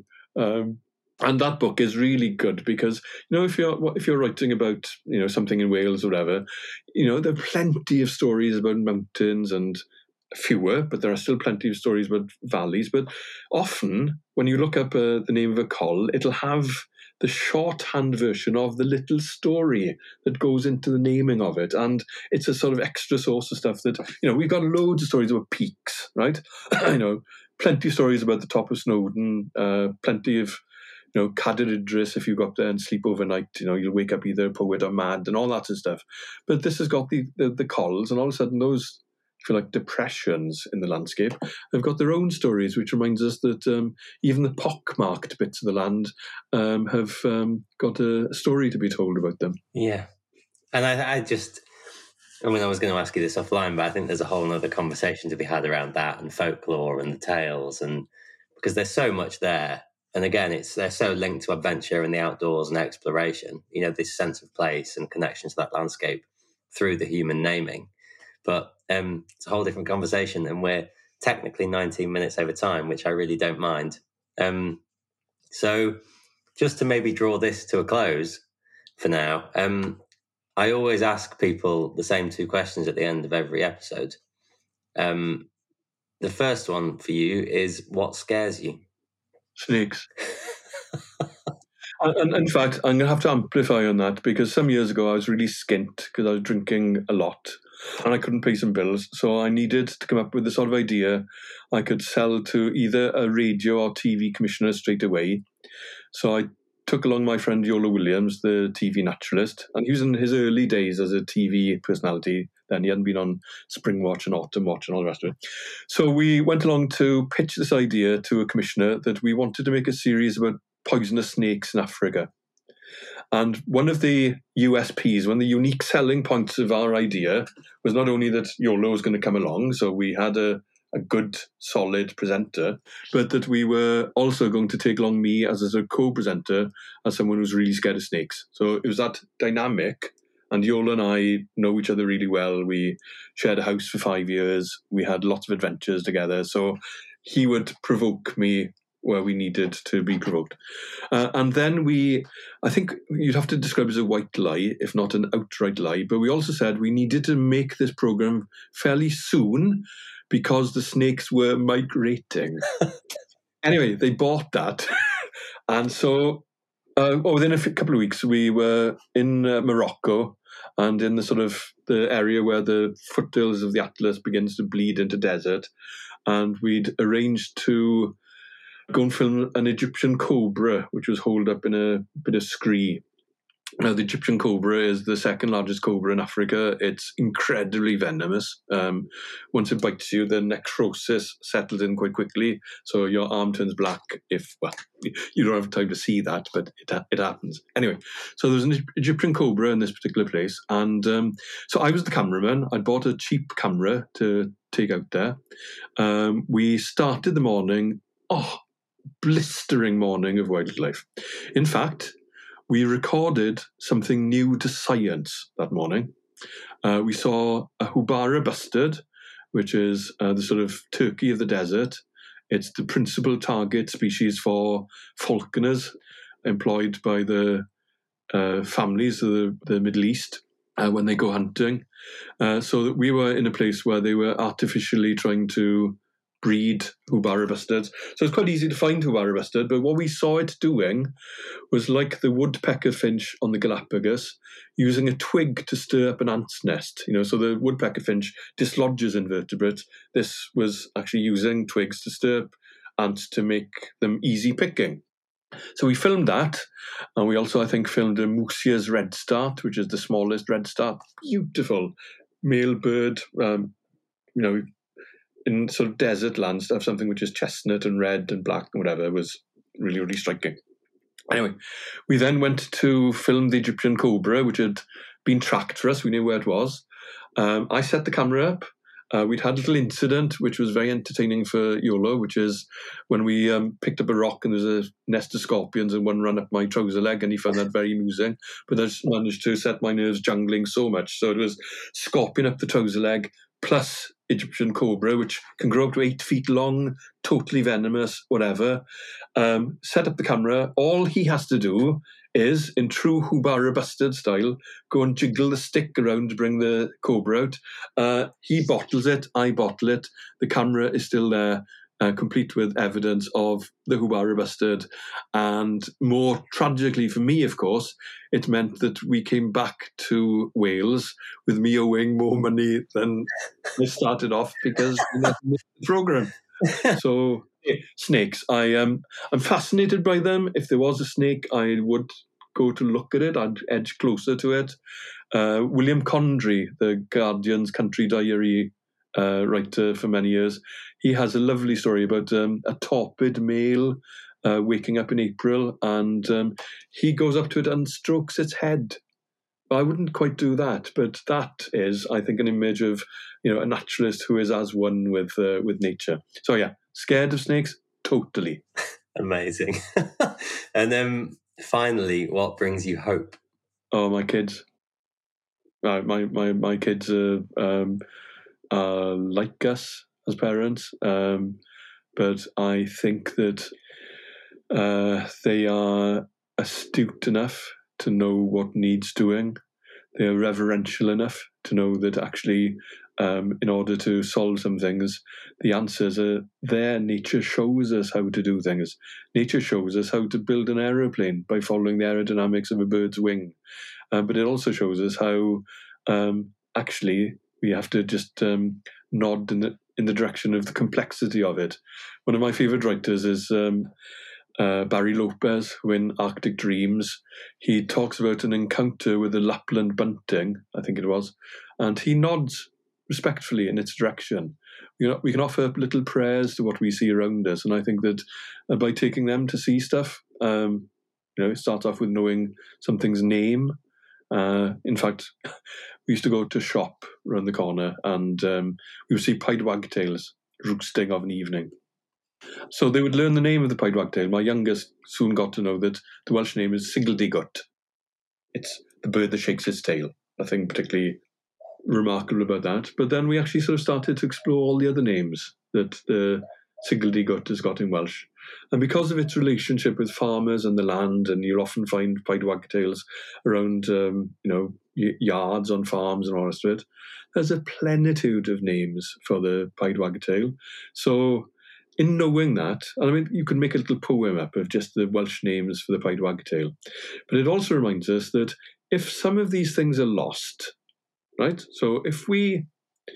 And that book is really good because, if you're writing about, something in Wales or whatever, there are plenty of stories about mountains and fewer, but there are still plenty of stories about valleys. But often when you look up the name of a coll, it'll have the shorthand version of the little story that goes into the naming of it. And it's a sort of extra source of stuff that, we've got loads of stories about peaks, right? Plenty of stories about the top of Snowdon, plenty of Cader Idris, if you go up there and sleep overnight, you'll wake up either a poet or mad and all that sort of stuff. But this has got the corals, and all of a sudden those, if you like, depressions in the landscape have got their own stories, which reminds us that even the pock-marked bits of the land have got a story to be told about them. Yeah. And I was going to ask you this offline, but I think there's a whole other conversation to be had around that and folklore and the tales, and because there's so much there. And again, they're so linked to adventure and the outdoors and exploration, this sense of place and connection to that landscape through the human naming. But it's a whole different conversation, and we're technically 19 minutes over time, which I really don't mind. So just to maybe draw this to a close for now, I always ask people the same two questions at the end of every episode. The first one for you is, what scares you? Snakes. And in fact, I'm going to have to amplify on that, because some years ago I was really skint because I was drinking a lot and I couldn't pay some bills. So I needed to come up with the sort of idea I could sell to either a radio or TV commissioner straight away. So I took along my friend Yola Williams, the TV naturalist, and he was in his early days as a TV personality. Then he hadn't been on Spring Watch and Autumn Watch and all the rest of it. So we went along to pitch this idea to a commissioner that we wanted to make a series about poisonous snakes in Africa. And one of the USPs, one of the unique selling points of our idea was not only that Yola was going to come along, so we had a good, solid presenter, but that we were also going to take along me as a co-presenter, as someone who's really scared of snakes. So it was that dynamic, and Yola and I know each other really well. We shared a house for 5 years. We had lots of adventures together. So he would provoke me where we needed to be provoked. And then I think you'd have to describe it as a white lie, if not an outright lie, but we also said we needed to make this program fairly soon because the snakes were migrating. Anyway, they bought that. And so within a couple of weeks, we were in Morocco and in the sort of the area where the foothills of the Atlas begins to bleed into desert. And we'd arranged to go and film an Egyptian cobra, which was holed up in a bit of scree. Now, the Egyptian cobra is the second largest cobra in Africa. It's incredibly venomous. Once it bites you, the necrosis settles in quite quickly. So your arm turns black you don't have time to see that, but it happens. Anyway, so there's an Egyptian cobra in this particular place. And so I was the cameraman. I'd bought a cheap camera to take out there. We started the morning, blistering morning of wildlife. In fact, we recorded something new to science that morning. We saw a Houbara bustard, which is the sort of turkey of the desert. It's the principal target species for falconers employed by the families of the Middle East when they go hunting. So that we were in a place where they were artificially trying to breed Houbara bustards. So it's quite easy to find Houbara bustard, but what we saw it doing was like the woodpecker finch on the Galapagos, using a twig to stir up an ant's nest. So the woodpecker finch dislodges invertebrates. This was actually using twigs to stir up ants to make them easy picking. So we filmed that, and we also, I think, filmed a Musia's redstart, which is the smallest redstart. Beautiful male bird, in sort of desert lands, to have something which is chestnut and red and black and whatever was really, really striking. Anyway, we then went to film the Egyptian cobra, which had been tracked for us. We knew where it was. I set the camera up. We'd had a little incident, which was very entertaining for Yola, which is when we picked up a rock and there was a nest of scorpions and one ran up my trouser leg, and he found that very amusing. But I just managed to set my nerves jangling so much. So it was scorpion up the trouser leg, plus Egyptian cobra, which can grow up to 8 feet long, totally venomous, whatever. Set up the camera. All he has to do is, in true Houbara bustard style, go and jiggle the stick around to bring the cobra out. He bottles it, I bottle it. The camera is still there, complete with evidence of the Houbara bustard. And more tragically for me, of course, it meant that we came back to Wales with me owing more money than we started off because we never missed the programme. So Snakes. I'm fascinated by them. If there was a snake, I would go to look at it. I'd edge closer to it. William Condry, the Guardian's Country Diary writer for many years, he has a lovely story about a torpid male waking up in April, and he goes up to it and strokes its head. I wouldn't quite do that, but that is, I think, an image of a naturalist who is as one with nature. So yeah, scared of snakes? Totally. Amazing. And then finally, what brings you hope? Oh, my kids. My kids are like us as parents, but I think that they are astute enough to know what needs doing. They are reverential enough to know that actually, in order to solve some things, the answers are there. Nature shows us how to do things. Nature shows us how to build an aeroplane by following the aerodynamics of a bird's wing. But it also shows us how actually we have to just nod in the direction of the complexity of it. One of my favourite writers is Barry Lopez, who in Arctic Dreams, he talks about an encounter with a Lapland bunting, I think it was, and he nods respectfully in its direction. We can offer little prayers to what we see around us, and I think that by taking them to see stuff, it starts off with knowing something's name. In fact, we used to go to a shop around the corner, and we would see pied wagtails roosting of an evening. So they would learn the name of the pied wagtail. My youngest soon got to know that the Welsh name is Sigildigot. It's the bird that shakes its tail. Nothing particularly remarkable about that. But then we actually sort of started to explore all the other names that the Sigildigot has got in Welsh. And because of its relationship with farmers and the land, and you'll often find pied wagtails around, yards on farms and all the rest of it, there's a plenitude of names for the pied wagtail. So in knowing that, and I mean, you can make a little poem up of just the Welsh names for the pied wagtail, but it also reminds us that if some of these things are lost, right? So if we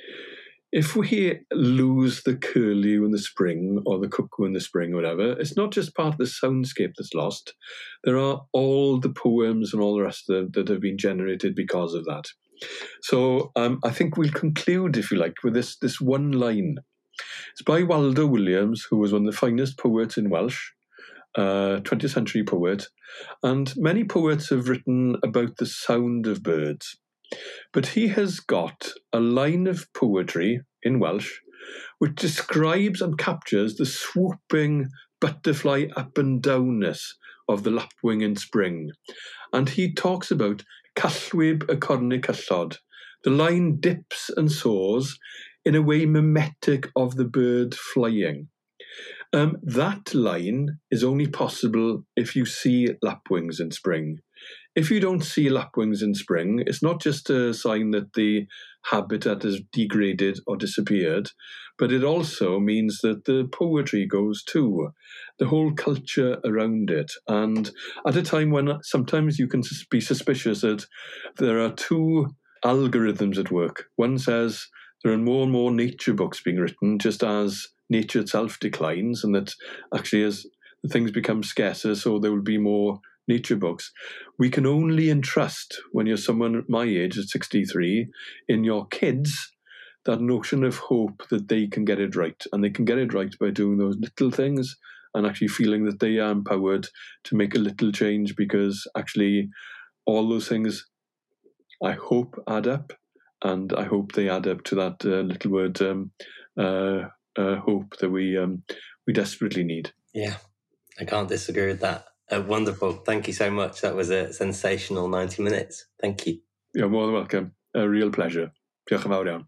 lose the curlew in the spring or the cuckoo in the spring or whatever, it's not just part of the soundscape that's lost. There are all the poems and all the rest of them that have been generated because of that. So I think we'll conclude, if you like, with this one line. It's by Waldo Williams, who was one of the finest poets in Welsh, 20th century poet, and many poets have written about the sound of birds. But he has got a line of poetry in Welsh which describes and captures the swooping butterfly up and downness of the lapwing in spring. And he talks about callwyd y cornig cyllod. The line dips and soars in a way mimetic of the bird flying. That line is only possible if you see lapwings in spring. If you don't see lapwings in spring, it's not just a sign that the habitat has degraded or disappeared, but it also means that the poetry goes too, the whole culture around it. And at a time when sometimes you can be suspicious that there are two algorithms at work. One says there are more and more nature books being written just as nature itself declines, and that actually as things become scarcer, so there will be more nature books. We can only entrust, when you're someone my age at 63, in your kids, that notion of hope that they can get it right. And they can get it right by doing those little things and actually feeling that they are empowered to make a little change, because actually all those things, I hope, add up. And I hope they add up to that little word, hope, that we desperately need. Yeah, I can't disagree with that. Wonderful. Thank you so much. That was a sensational 90 minutes. Thank you. You're more than welcome. A real pleasure. Diolch yn fawr iawn.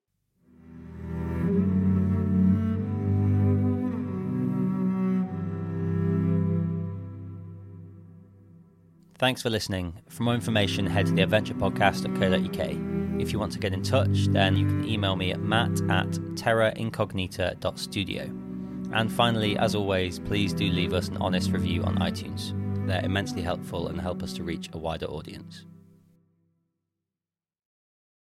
Thanks for listening. For more information, head to theadventurepodcast.co.uk. If you want to get in touch, then you can email me at matt@terraincognita.studio. And finally, as always, please do leave us an honest review on iTunes. They're immensely helpful and help us to reach a wider audience.